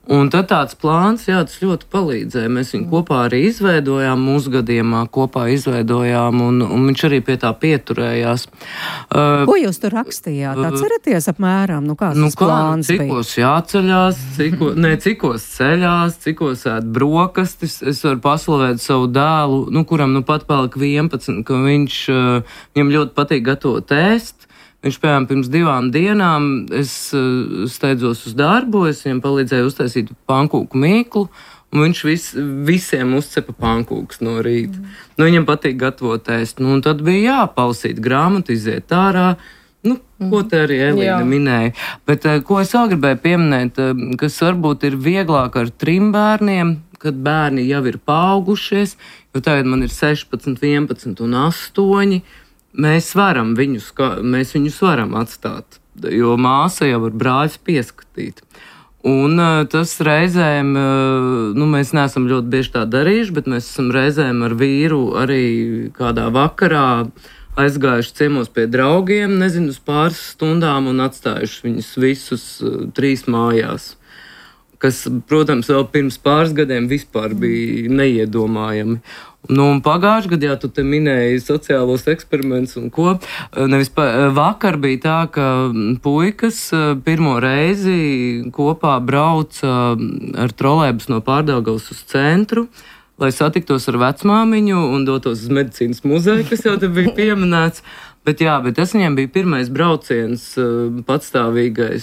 Un tad tāds plāns, jā, tas ļoti palīdzēja. Mēs viņu kopā arī izveidojām, mūsu gadījumā kopā izveidojām, un, un viņš arī pie tā pieturējās. Uh, Ko jūs tur rakstījāt? Atceraties apmēram, nu kāds nu, tas plāns kā, bija? Cikos jāceļās, ciko, ne, cikos ceļās, cikos ēd brokastis. Es varu paslavēt savu dēlu, nu, kuram nu pat palika vienpadsmit, ka viņš, uh, viņam ļoti patīk gatavot ēst. Viņš, piemēram, pirms divām dienām es uh, steidzos uz darbu, es viņam palīdzēju uztaisīt pankūku mīklu, un viņš vis, visiem uzcepa pankūkus no rīta. Mm. Nu, viņam patīk gatavot ēst. Nu, un tad bija jāpalasīt grāmatu, iziet ārā. Nu, ko te arī Elīna minēja. Bet uh, ko es vēl gribēju pieminēt, uh, kas varbūt ir vieglāk ar trim bērniem, kad bērni jau ir paaugušies, jo tagad man ir sešpadsmit, vienpadsmit un astoņi. Mēs varam viņus, mēs viņus varam atstāt, jo māsa jau var brāļus pieskatīt. Un uh, tas reizēm, uh, nu mēs neesam ļoti bieži tā darījuši, bet mēs esam reizēm ar vīru arī kādā vakarā aizgājuši ciemos pie draugiem, nezinu, uz pāris stundām un atstājuši viņus visus uh, trīs mājās. Kas, protams, vēl pirms pāris gadiem vispār bija neiedomājami. Nu, un pagājušajā gadā, jā, tu te minēji sociālos eksperimentus un ko. Nevis pa, vakar bija tā, ka puikas pirmo reizi kopā brauca ar trolēbus no Pārdaugavas uz centru, lai satiktos ar vecmāmiņu un dotos uz medicīnas muzeju, kas jau te bija pieminēts. Bet jā, bet tas viņiem bija pirmais brauciens patstāvīgais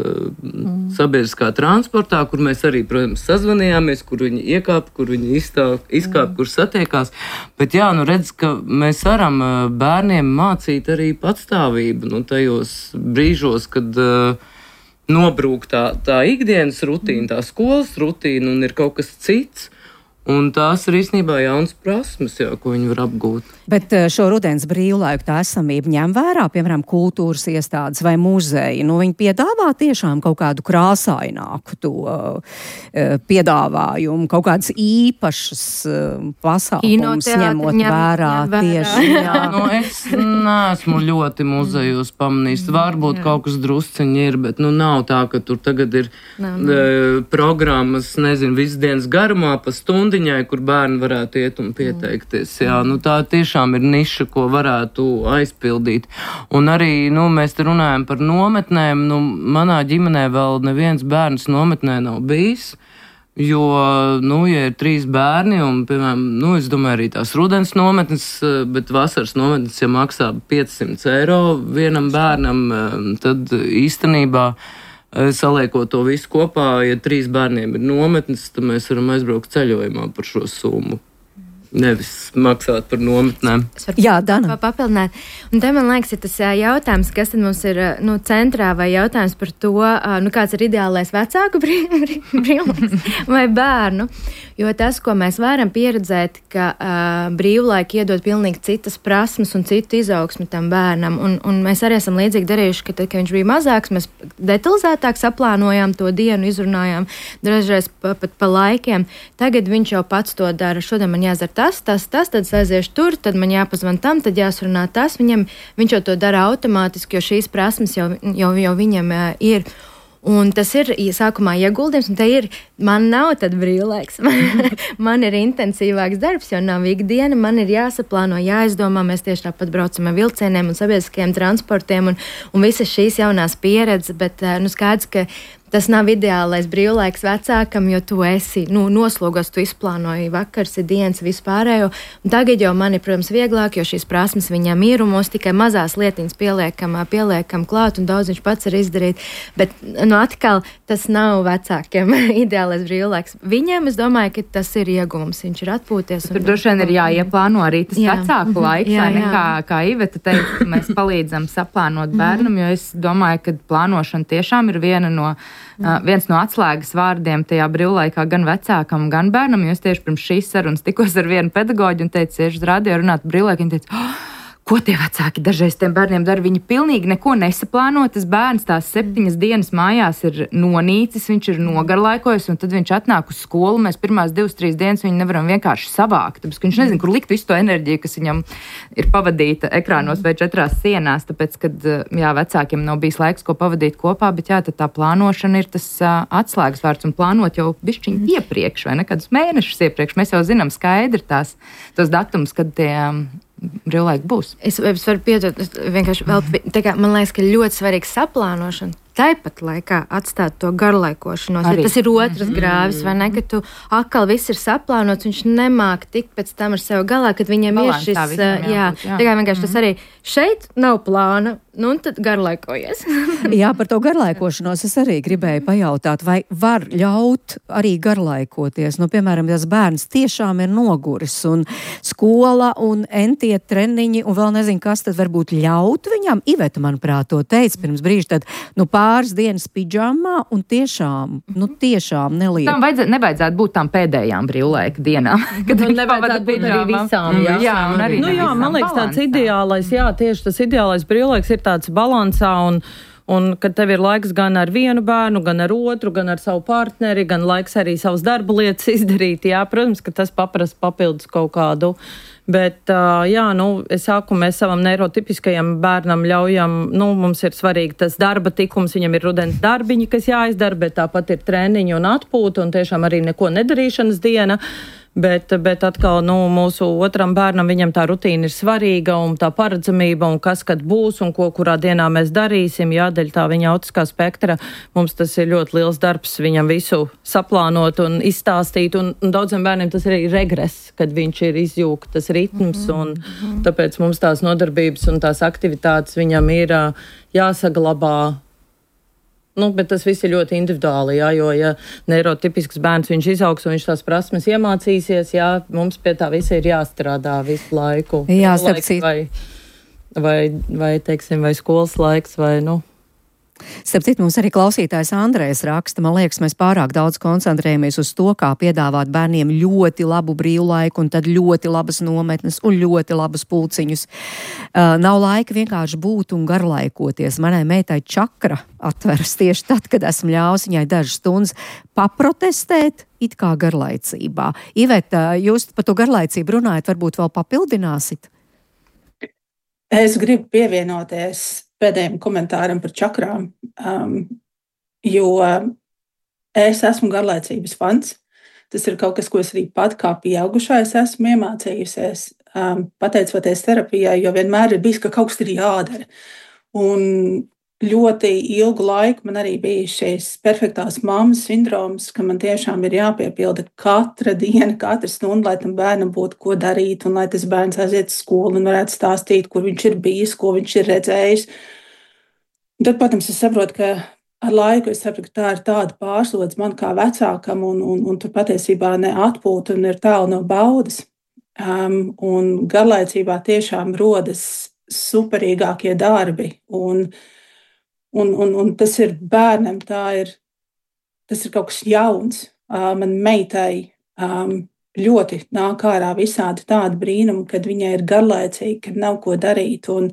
mm. sabiedriskā transportā, kur mēs arī, protams, sazvanījāmies, kur viņi iekāpa, kur viņi izstāv, izkāpa, mm. kur satiekās. Bet jā, nu redz, ka mēs varam bērniem mācīt arī patstāvību, nu, tajos brīžos, kad uh, nobrūk tā, tā ikdienas rutīna, tā skolas rutīna un ir kaut kas cits. Un tās ir īstenībā jaunas prasmes, jā, ko viņi var apgūt. Bet šo rudens brīvlaiku tā esamību ņem vērā, piemēram, kultūras iestādes vai muzeji. Nu, viņi piedāvā tiešām kaut kādu krāsaināku to uh, piedāvājumu, kaut kādas īpašas uh, pasākumus ņemot ņem, vērā, ņem vērā tieši. Jā. Nu, es neesmu ļoti muzejos pamanījis. Varbūt jā. Kaut kas drusciņi ir, bet nu nav tā, ka tur tagad ir nav, nav. Uh, programmas, nezinu, visas dienas garumā pa stundu, kur bērni varētu iet un pieteikties. Jā, nu tā tiešām ir niša, ko varētu aizpildīt. Un arī, nu, mēs te runājam par nometnēm. Nu, manā ģimenē vēl neviens bērns nometnē nav bijis, jo, nu, ja ir trīs bērni un, piemēram, nu, es domāju arī tās rudens nometnes, bet vasaras nometnes, ja maksā piecsimt eiro vienam bērnam, tad īstenībā saliekot to visu kopā, ja trīs bērniem ir nometnes, tad mēs varam aizbraukt ceļojumā par šo summu. Nevis maksāt par nometnēm. Jā, Dana. Papildināt. Un te man liekas, ir tas jautājums, kas tad mums ir nu, centrā, vai jautājums par to, nu, kāds ir ideālais vecāku brīvlaiks vai bērnu. Jo tas, ko mēs varam pieredzēt, ka uh, brīvlaiki iedod pilnīgi citas prasmes un citu izaugsmi tam bērnam. Un, un mēs arī esam līdzīgi darījuši, ka tad, kad viņš bija mazāks, mēs detalizētāk saplānojām to dienu, izrunājām dažreiz pa, pat pa laikiem. Tagad viņš jau pats to dara. Šodien man jāizdara tas, tas, tas, tad es aiziešu tur, tad man jāpazvan tam, tad jāsarunā tas. Viņam, viņš jau to dara automātiski, jo šīs prasmes jau, jau, jau viņam uh, ir. Un tas ir sākumā ieguldījums, un te ir, man nav tad brīvlaiks, man ir intensīvāks darbs, jo nav ikdiena, man ir jāsaplāno, jāizdomā, mēs tieši tāpat braucam ar vilcieniem un sabiedriskajiem transportiem un, un visas šīs jaunās pieredzes, bet, nu, skaidrs, ka tas nav ideālais brīvlaiks vecākam, jo tu esi, nu, noslogos, tu izplānoji vakars, dienas, vispārējo. Un tagad jau man ir, protams, vieglāk, jo šīs prasmes viņam ir, un mums tikai mazās lietiņas pieliekam, pieliekam klāt, un daudz viņš pats var izdarīt. Bet, nu, atkal, tas nav vecākiem ideālais brīvlaiks. Viņiem, es domāju, ka tas ir iegūms, viņš ir atpūties. Un... Tur droši vien ir jāieplāno arī tas jā. Vecāku laiks, jā, jā. Kā, kā Iveta teica, mēs palīdzam saplānot bērnam, jo es domāju, ka plānošana tiešām ir viena no Uh, viens no atslēgas vārdiem tajā brīvlaikā gan vecākam, gan bērnam, jo es tieši pirms šīs sarunas tikos ar vienu pedagoģu un teicu, sēžu uz radio runāt brīvlaiku, un teicu, oh, ko tie vecāki dažreiz tiem bērniem dara. Viņi pilnīgi neko nesaplāno. Tas bērns tās septiņas dienas mājās ir nonīcis, viņš ir nogarlaikojis, un tad viņš atnāk uz skolu. Mēs pirmās divas, trīs dienas viņu nevaram vienkārši savākt. Tāpēc, viņš nezina, kur likt visu to enerģiju, kas viņam ir pavadīta ekrānos vai četrās sienās. Tāpēc, kad jā, vecākiem nav bijis laiks, ko pavadīt kopā, bet jā, tad tā plānošana ir tas uh, atslēgas vārds un plānot jau bišķiņi iepriekš vai nekādus mēnešus iepriekš. Mēs jau zinām skaidri tās, tos datumus, kad tie um, brīvlaiki būs. Es, es varu piedot, es vienkārši vēl, tā kā man liekas, ka ļoti svarīga saplānošana. Tāpat laikā atstāt to garlaikošanos. Tas ir otrs mm-hmm. grāvis, vai ne? Ka tu atkal viss ir saplānots, viņš nemāk tikt pēc tam ar sevi galā, kad viņam Balans, ir šis, jā, jā, jā. Tā kā vienkārši mm-hmm. tas arī šeit nav plāna, nu un tad garlaikojies. Jā, par to garlaikošanos es arī gribēju pajautāt, vai var ļaut arī garlaikoties? Nu, piemēram, tas bērns tiešām ir noguris un skola un entie treniņi un vēl nezinu, kas tad varbūt ļaut viņam. Iveta, manuprāt, to teica pirms brīža, tad, nu, pāris dienas pidžamā un tiešām, nu tiešām neliek. Tam vajadzētu, nevajadzētu būt tām pēdējām brīvlaika dienām, kad viņi nevajadzētu būt arī visām. Jā, jā, un arī nu, jā visām man liekas balansā. Tāds ideālais, jā, tieši tas ideālais brīvlaiks ir tāds balansā un, un kad tev ir laiks gan ar vienu bērnu, gan ar otru, gan ar savu partneri, gan laiks arī savas darba lietas izdarīt, jā, protams, ka tas paprasa papildus kaut kādu. Bet, jā, nu, es saku, mēs savam neirotipiskajam bērnam ļaujam, nu, mums ir svarīgi tas darba tikums, viņam ir rudens darbiņi, kas jāizdara, bet tāpat ir treniņi un atpūta un tiešām arī neko nedarīšanas diena. Bet, bet atkal, nu, mūsu otram bērnam viņam tā rutīna ir svarīga un tā paredzamība un kas, kad būs un ko, kurā dienā mēs darīsim, jādeļ tā viņa autiskā spektra. Mums tas ir ļoti liels darbs viņam visu saplānot un izstāstīt un, un daudziem bērniem tas ir arī regress, kad viņš ir izjūgtas ritms un tāpēc mums tās nodarbības un tās aktivitātes viņam ir jāsaglabā. Nu, bet tas viss ir ļoti individuāli, jā, jo, ja neirotipisks bērns viņš izaugs un viņš tās prasmes iemācīsies, jā, mums pie tā visa ir jāstrādā visu laiku. Jā, laiks vai, vai, vai, teiksim, vai skolas laiks, vai, nu. Starp citu, mums arī klausītājs Andrejs raksta, man liekas, mēs pārāk daudz koncentrējamies uz to, kā piedāvāt bērniem ļoti labu brīvlaiku un tad ļoti labas nometnes un ļoti labus pulciņus. Uh, nav laika vienkārši būt un garlaikoties. Manai meitai čakra atveras tieši tad, kad esmu ļaus viņai dažas stundas paprotestēt, it kā garlaicībā. Iveta, jūs par to garlaicību runājat, varbūt vēl papildināsit? Es gribu pievienoties pēdējiem komentāram par čakrām, um, jo es esmu garlaicības fans. Tas ir kaut kas, ko es arī pat kā pieaugušais esmu iemācījusies, um, pateicoties terapijai, jo vienmēr ir bijis, ka kaut kas ir jādara. Un ļoti ilgu laiku man arī bija šīs perfektās mammas sindroms, ka man tiešām ir jāpiepilda katra diena, katra stunda, lai tam bērnam būtu ko darīt, un lai tas bērns aiziet uz skolu un varētu stāstīt, kur viņš ir bijis, ko viņš ir redzējis. Un tad, protams, es saprotu, ka ar laiku es saprotu, ka tā ir tāda pārslodze man kā vecākam, un, un, un tur patiesībā neatpūta un ir tālu no baudas. Um, un garlaicībā tiešām rodas superīgākie darbi, un Un, un, un tas ir bērnam, tā ir, tas ir kaut kas jauns. Uh, man meitai um, ļoti nāk ārā visādi tādi brīnumi, kad viņai ir garlaicīgi, kad nav ko darīt. Un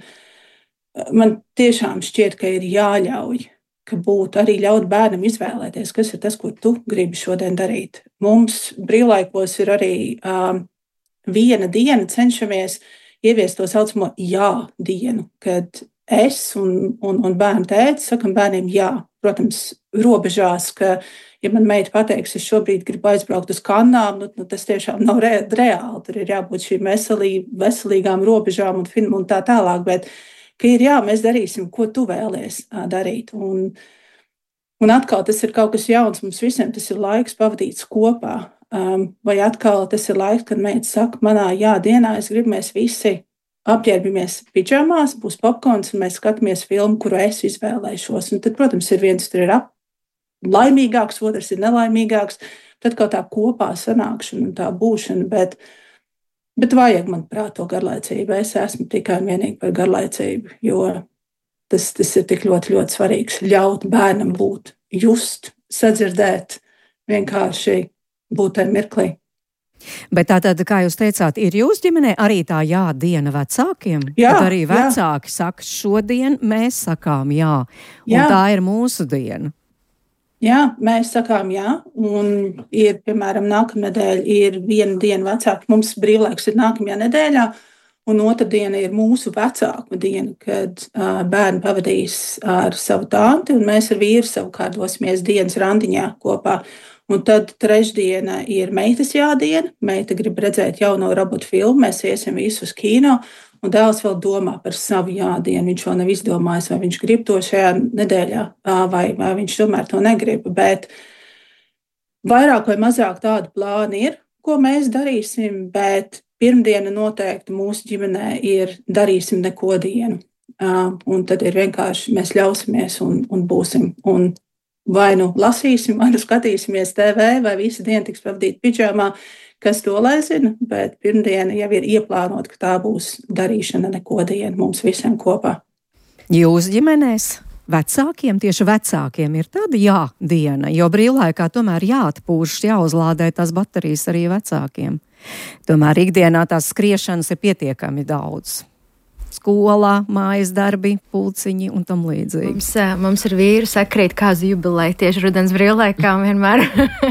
man tiešām šķiet, ka ir jāļauj, ka būtu arī ļaut bērnam izvēlēties, kas ir tas, ko tu gribi šodien darīt. Mums brīvlaikos ir arī um, viena diena, cenšamies ieviest to saucamo jā dienu, kad es un, un, un bērnu tētis sakam bērniem jā. Protams, robežās, ka, ja man meita pateiks, es šobrīd gribu aizbraukt uz Kannām, nu, nu tas tiešām nav re, reāli. Tur ir jābūt šīm veselī, veselīgām robežām un, un tā tālāk, bet ka ir jā, mēs darīsim, ko tu vēlies darīt. Un, un atkal tas ir kaut kas jauns mums visiem, tas ir laiks pavadīts kopā. Um, vai atkal tas ir laiks, kad meita saka, manā jā dienā es gribu mēs visi apģērbamies pidžamās, būs popkorns un mēs skatāmies filmu, kuru es izvēlēšos. Un tad, protams, ir viens tur ir ap, laimīgāks, otrs ir nelaimīgāks. Tad kaut tā kopā sanākšana un tā būšana, bet, bet vajag, manuprāt, to garlaicību. Es esmu tikai un vienīgi par garlaicību, jo tas, tas ir tik ļoti, ļoti svarīgs. Ļaut bērnam būt, just, sadzirdēt, vienkārši būt tajā mirklī. Bet tātad, kā jūs teicāt, ir jūsu ģimenē arī tā jā diena vecākiem? Jā, Tad arī vecāki jā. saka, šodien mēs sakām jā, un Jā. tā ir mūsu diena. Jā, mēs sakām jā, un ir, piemēram, nākamnedēļ ir viena diena vecāki. Mums brīvlaiks ir nākamajā nedēļā, un otra diena ir mūsu vecāku diena, kad uh, bērni pavadīs ar savu tanti, un mēs ar vīru savukārt dosimies dienas randiņā kopā. Un tad trešdiena ir meitas jādiena. Meita grib redzēt jauno robotu filmu, mēs iesim visu uz kino, un dēls vēl domā par savu jādienu. Viņš vēl nav izdomājis, vai viņš grib to šajā nedēļā, vai, vai viņš tomēr to negrib. Bet vairāk vai mazāk tādu plānu ir, ko mēs darīsim, bet pirmdiena noteikti mūsu ģimenē ir darīsim neko dienu. Un tad ir vienkārši mēs ļausimies un, un būsim. Un vai nu lasīsim, vai nu skatīsimies T V, vai visu dienu tiks pavadīt pidžamā, kas to lai zina, bet pirmdiena jau ir ieplānota, ka tā būs darīšana neko dienu mums visiem kopā. Jūs ģimenēs vecākiem, tieši vecākiem ir tāda jā diena, jo brīvlaikā tomēr jāatpūšas, jāuzlādē tās baterijas arī vecākiem. Tomēr ikdienā tās skriešanas ir pietiekami daudz. Skolā, mājas darbi, pulciņi un tam līdzīgi. Mums, mums ir vīru sakrīt kāzu jubileja tieši rudens brīvlaikā vienmēr.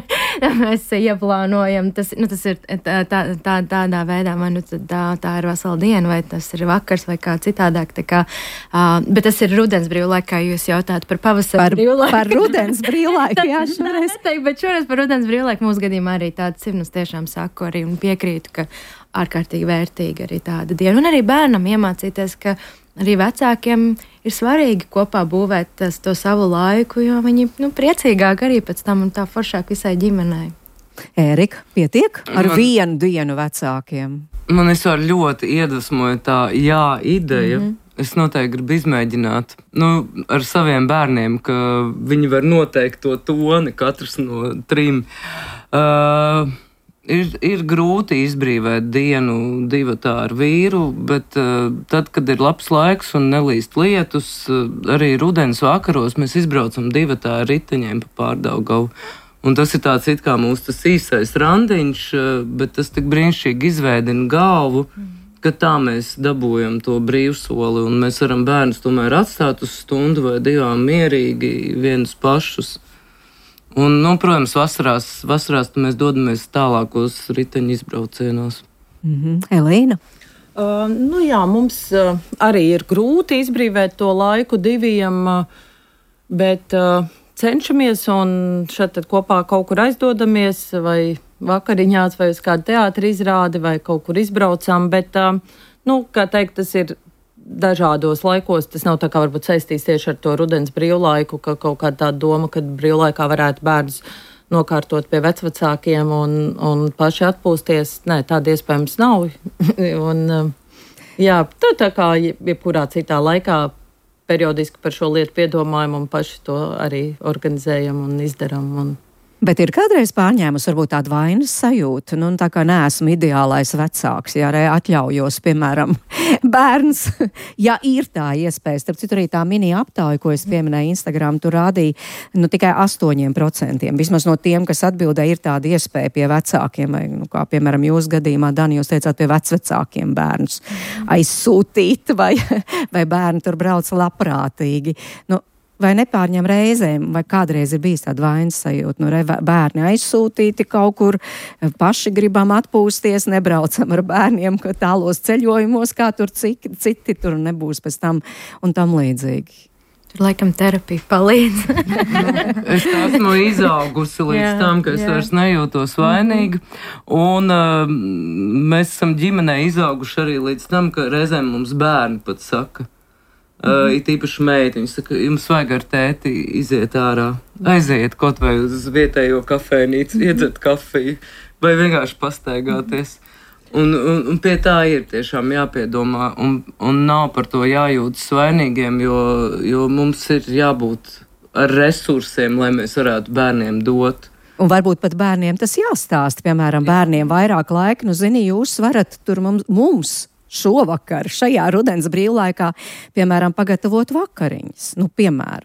Mēs ieplānojam, tas, nu, tas ir tā, tā, tā, tādā veidā, vai nu tā, tā ir vesela diena, vai tas ir vakars, vai kā citādāk. Tā kā, uh, bet tas ir rudens brīvlaikā, jūs jautājat par pavasara par, brīvlaiku. Par rudens brīvlaiku, jā, šoreiz. Neteiktu, bet šoreiz par rudens brīvlaiku mūsu gadījumā arī tāds ir, un es tiešām saku arī un piekrītu, ka ārkārtīgi vērtīga arī tāda diena. Un arī bērnam iemācīties, ka arī vecākiem ir svarīgi kopā būvēt tas, to savu laiku, jo viņi nu, priecīgāk arī pēc tam un tā foršāk visai ģimenei. Ērika, pietiek ar Man... vienu dienu vecākiem? Man vispār ļoti iedvesmoja tā jā ideja. Mm-hmm. Es noteikti gribu izmēģināt nu, ar saviem bērniem, ka viņi var noteikt to toni, katrs no trim. Uh, Ir, ir grūti izbrīvēt dienu divatā ar vīru, bet uh, tad, kad ir labs laiks un nelīst lietus, uh, arī rudens vakaros mēs izbraucam divatā ar riteņiem pa Pārdaugavu. Un tas ir tāds it kā mūsu tas īsais randiņš, uh, bet tas tik brīnišķīgi izveidina galvu, ka tā mēs dabūjam to brīvsoli un mēs varam bērnus tomēr atstāt uz stundu vai divām mierīgi vienus pašus. Un, nu, protams, vasarās, vasarās mēs dodamies tālākos riteņu izbraucienos. Mm-hmm. Elīna? Uh, nu jā, mums uh, arī ir grūti izbrīvēt to laiku diviem, uh, bet uh, cenšamies un šeit kopā kaut kur aizdodamies vai vakariņās vai uz kādu teātri izrādi vai kaut kur izbraucam, bet, uh, nu, kā teikt, tas ir dažādos laikos. Tas nav tā kā varbūt saistīts tieši ar to rudens brīvlaiku, ka kaut kāda tāda doma, ka brīvlaikā varētu bērnus nokārtot pie vecvecākiem un, un paši atpūsties. Nē, tāda iespējams nav. un, jā, tā, tā kā jebkurā citā laikā periodiski par šo lietu piedomājam un paši to arī organizējam un izdaram. Un Bet ir kādreiz pārņēmusi varbūt tādu vainas sajūtu, nu tā kā neesmu ideālais vecāks, ja arī atļaujos, piemēram, bērns, ja ir tā iespēja. Starp citu arī tā mini aptauja, ko es pieminēju Instagram, tur rādīja, nu tikai astoņiem procentiem. Vismaz no tiem, kas atbildēja, ir tāda iespēja pie vecākiem, vai, nu kā, piemēram, jūs gadījumā, Dani, jūs teicāt pie vecvecākiem bērnus aizsūtīt, vai, vai bērni tur brauc labprātīgi. Nu, vai nepārņem reizēm, vai kādreiz ir bijis tāda vainas sajūta, nu, re, bērni aizsūtīti kaut kur, paši gribam atpūsties, nebraucam ar bērniem tālos ceļojumos, kā tur cik, citi tur nebūs pēc tam un tam līdzīgi. Tur laikam terapija palīdz. Es esmu izaugusi līdz jā, tam, ka es jā. vairs nejūtos vainīga, un uh, mēs esam ģimenē izauguši arī līdz tam, ka reizēm mums bērni pat saka, Uh, it īpaši meiti, viņa saka, jums vajag ar tēti iziet ārā, aiziet kaut vai uz vietējo kafejnīcu, iedzert kafiju vai vienkārši pastaigāties. Un, un, un pie tā ir tiešām jāpiedomā un, un nav par to jājūtas vainīgiem, jo, jo mums ir jābūt ar resursiem, lai mēs varētu bērniem dot. Un varbūt pat bērniem tas jāstāst, piemēram, bērniem vairāk laika, nu zini, jūs varat tur mums, mums šovakar, šajā rudens brīvlaikā, piemēram, pagatavot vakariņas. Nu, piemēram.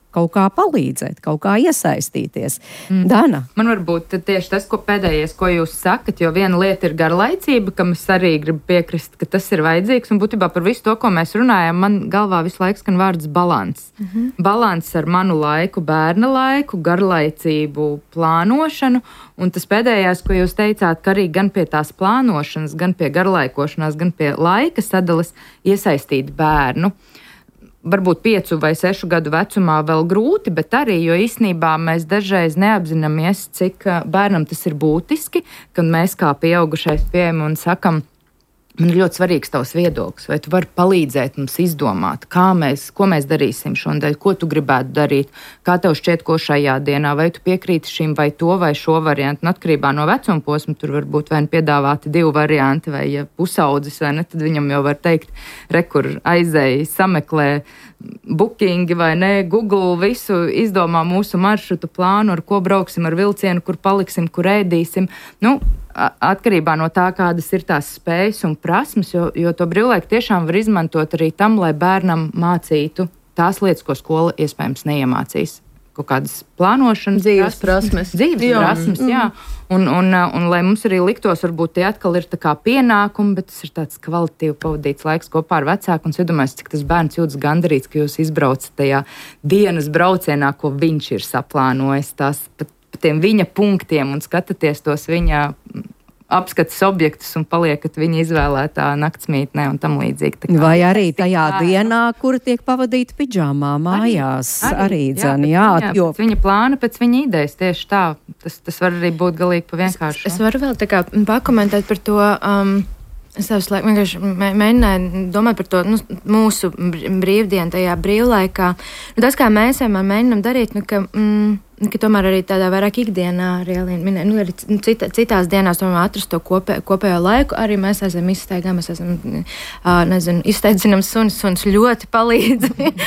kaut kā palīdzēt, kaut kā iesaistīties. Mm. Dana? Man varbūt tieši tas, ko pēdējais, ko jūs sakat, jo viena lieta ir garlaicība, kam es arī gribu piekrist, ka tas ir vajadzīgs, un būtībā par visu to, ko mēs runājam, man galvā visu laiku skan vārds balans. Mm-hmm. Balans ar manu laiku, bērna laiku, garlaicību, plānošanu, un tas pēdējais, ko jūs teicāt, ka arī gan pie tās plānošanas, gan pie garlaikošanās, gan pie laika sadalas iesaistīt bērnu. Varbūt piecu vai sešu gadu vecumā vēl grūti, bet arī, jo īstenībā mēs dažreiz neapzināmies, cik bērnam tas ir būtiski, kad mēs kā pieaugušais pieejam un sakam, man ir ļoti svarīgs tavs viedoklis, vai tu vari palīdzēt mums izdomāt, kā mēs, ko mēs darīsim šodien, ko tu gribētu darīt, kā tev šķiet, ko šajā dienā, vai tu piekrīti šim vai to vai šo variantu. Un atkarībā no vecuma posma tur var būt vai piedāvāti divi varianti, vai ja pusaudzis, vai ne, tad viņam jau var teikt, re, kur aizēji, sameklē bookingi vai ne, Google visu izdomā mūsu maršrutu plānu, ar ko brauksim ar vilcienu, kur paliksim, kur ēdīsim. Nu, atkarībā no tā, kādas ir tās spējas un prasmes, jo, jo to brīvlaiku tiešām var izmantot arī tam, lai bērnam mācītu tās lietas, ko skola iespējams neiemācīs. Kaut kādas plānošanas, dzīves prasmes. Dzīves jā. prasmes, jā. Un, un, un, un lai mums arī liktos, varbūt tie atkal ir tā kā pienākumi, bet tas ir tāds kvalitatīvi pavadīts laiks kopā ar vecāku, un es iedomājos, cik tas bērns jūtas gandarīts, ka jūs izbraucat tajā dienas braucienā, ko viņš ir saplānojis, tās pat pa tiem viņa punktiem un skatāties tos viņa apskates objektus un paliekat viņa izvēlētā naktsmītnē un tam līdzīgi. Kā, vai arī tajā tā, dienā, kura tiek pavadīta pidžāmā mājās. Arī, arī, arī dzen, jā, jā, jo... pēc viņa plāna, pēc viņa idejas tieši tā. Tas, tas var arī būt galīgi pa vienkāršu. Es, es varu vēl tā kā pakomentēt par to... Um, Es savus laiku vienkārši mēģināju domāt par to nu, mūsu brīvdienu, tajā brīvlaikā. Nu, tas, kā mēs vienmēr mēģinām darīt, nu, ka, mm, ka tomēr arī tādā vairāk ikdienā, arī, minē, nu, arī cita, citās dienās tomēr atrast to kopē, kopējo laiku. Arī mēs esam izsteigām, mēs esam, uh, nezinu, izsteidzinām sunis, sunis ļoti palīdz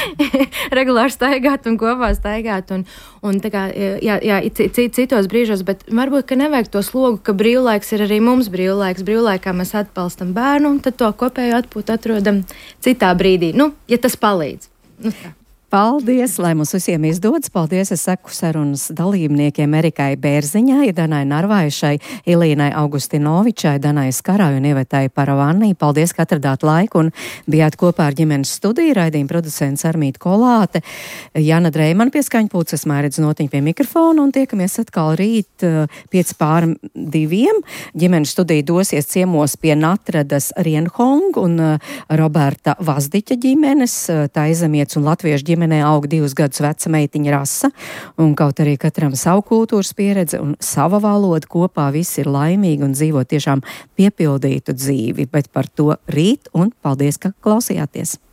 regulāri staigāt un kopā staigāt. Un, un tā kā, jā, jā, citos brīžos, bet varbūt, ka nevajag to slogu, ka brīvlaiks ir arī mums brīvlaiks. Brīvlaikā mēs atbalstam bērnu, un tad to kopējo atpūtu atrodam citā brīdī. Nu, ja tas palīdz. Nu, tā. Paldies, lai mums visiem izdodas. Paldies, es saku sarunas dalībniekiem Erikai Bērziņai, Danai Narvaišai, Ilīnai Augustinovičai, Danai Skarai un Ievetai Paravanī. Paldies, ka atradāt laiku un bijāt kopā ar ģimenes studiju. Raidījuma producents Armīta Kolāte, Jana Dreimana pie skaņpulces, Mairidz Notiņa pie mikrofona, un tiekamies atkal rīt pieci pār diviem. Ģimenes studija dosies ciemos pie Natradas Rienhong un Roberta Vazdiķa ģimenes, Taizemietis un latviešu ģimenes aug divus gadus veca meitiņa Rasa, un kaut arī katram savu kultūras pieredze un sava valoda, kopā visi ir laimīgi un dzīvo tiešām piepildītu dzīvi, bet par to rīt, un paldies, ka klausījāties!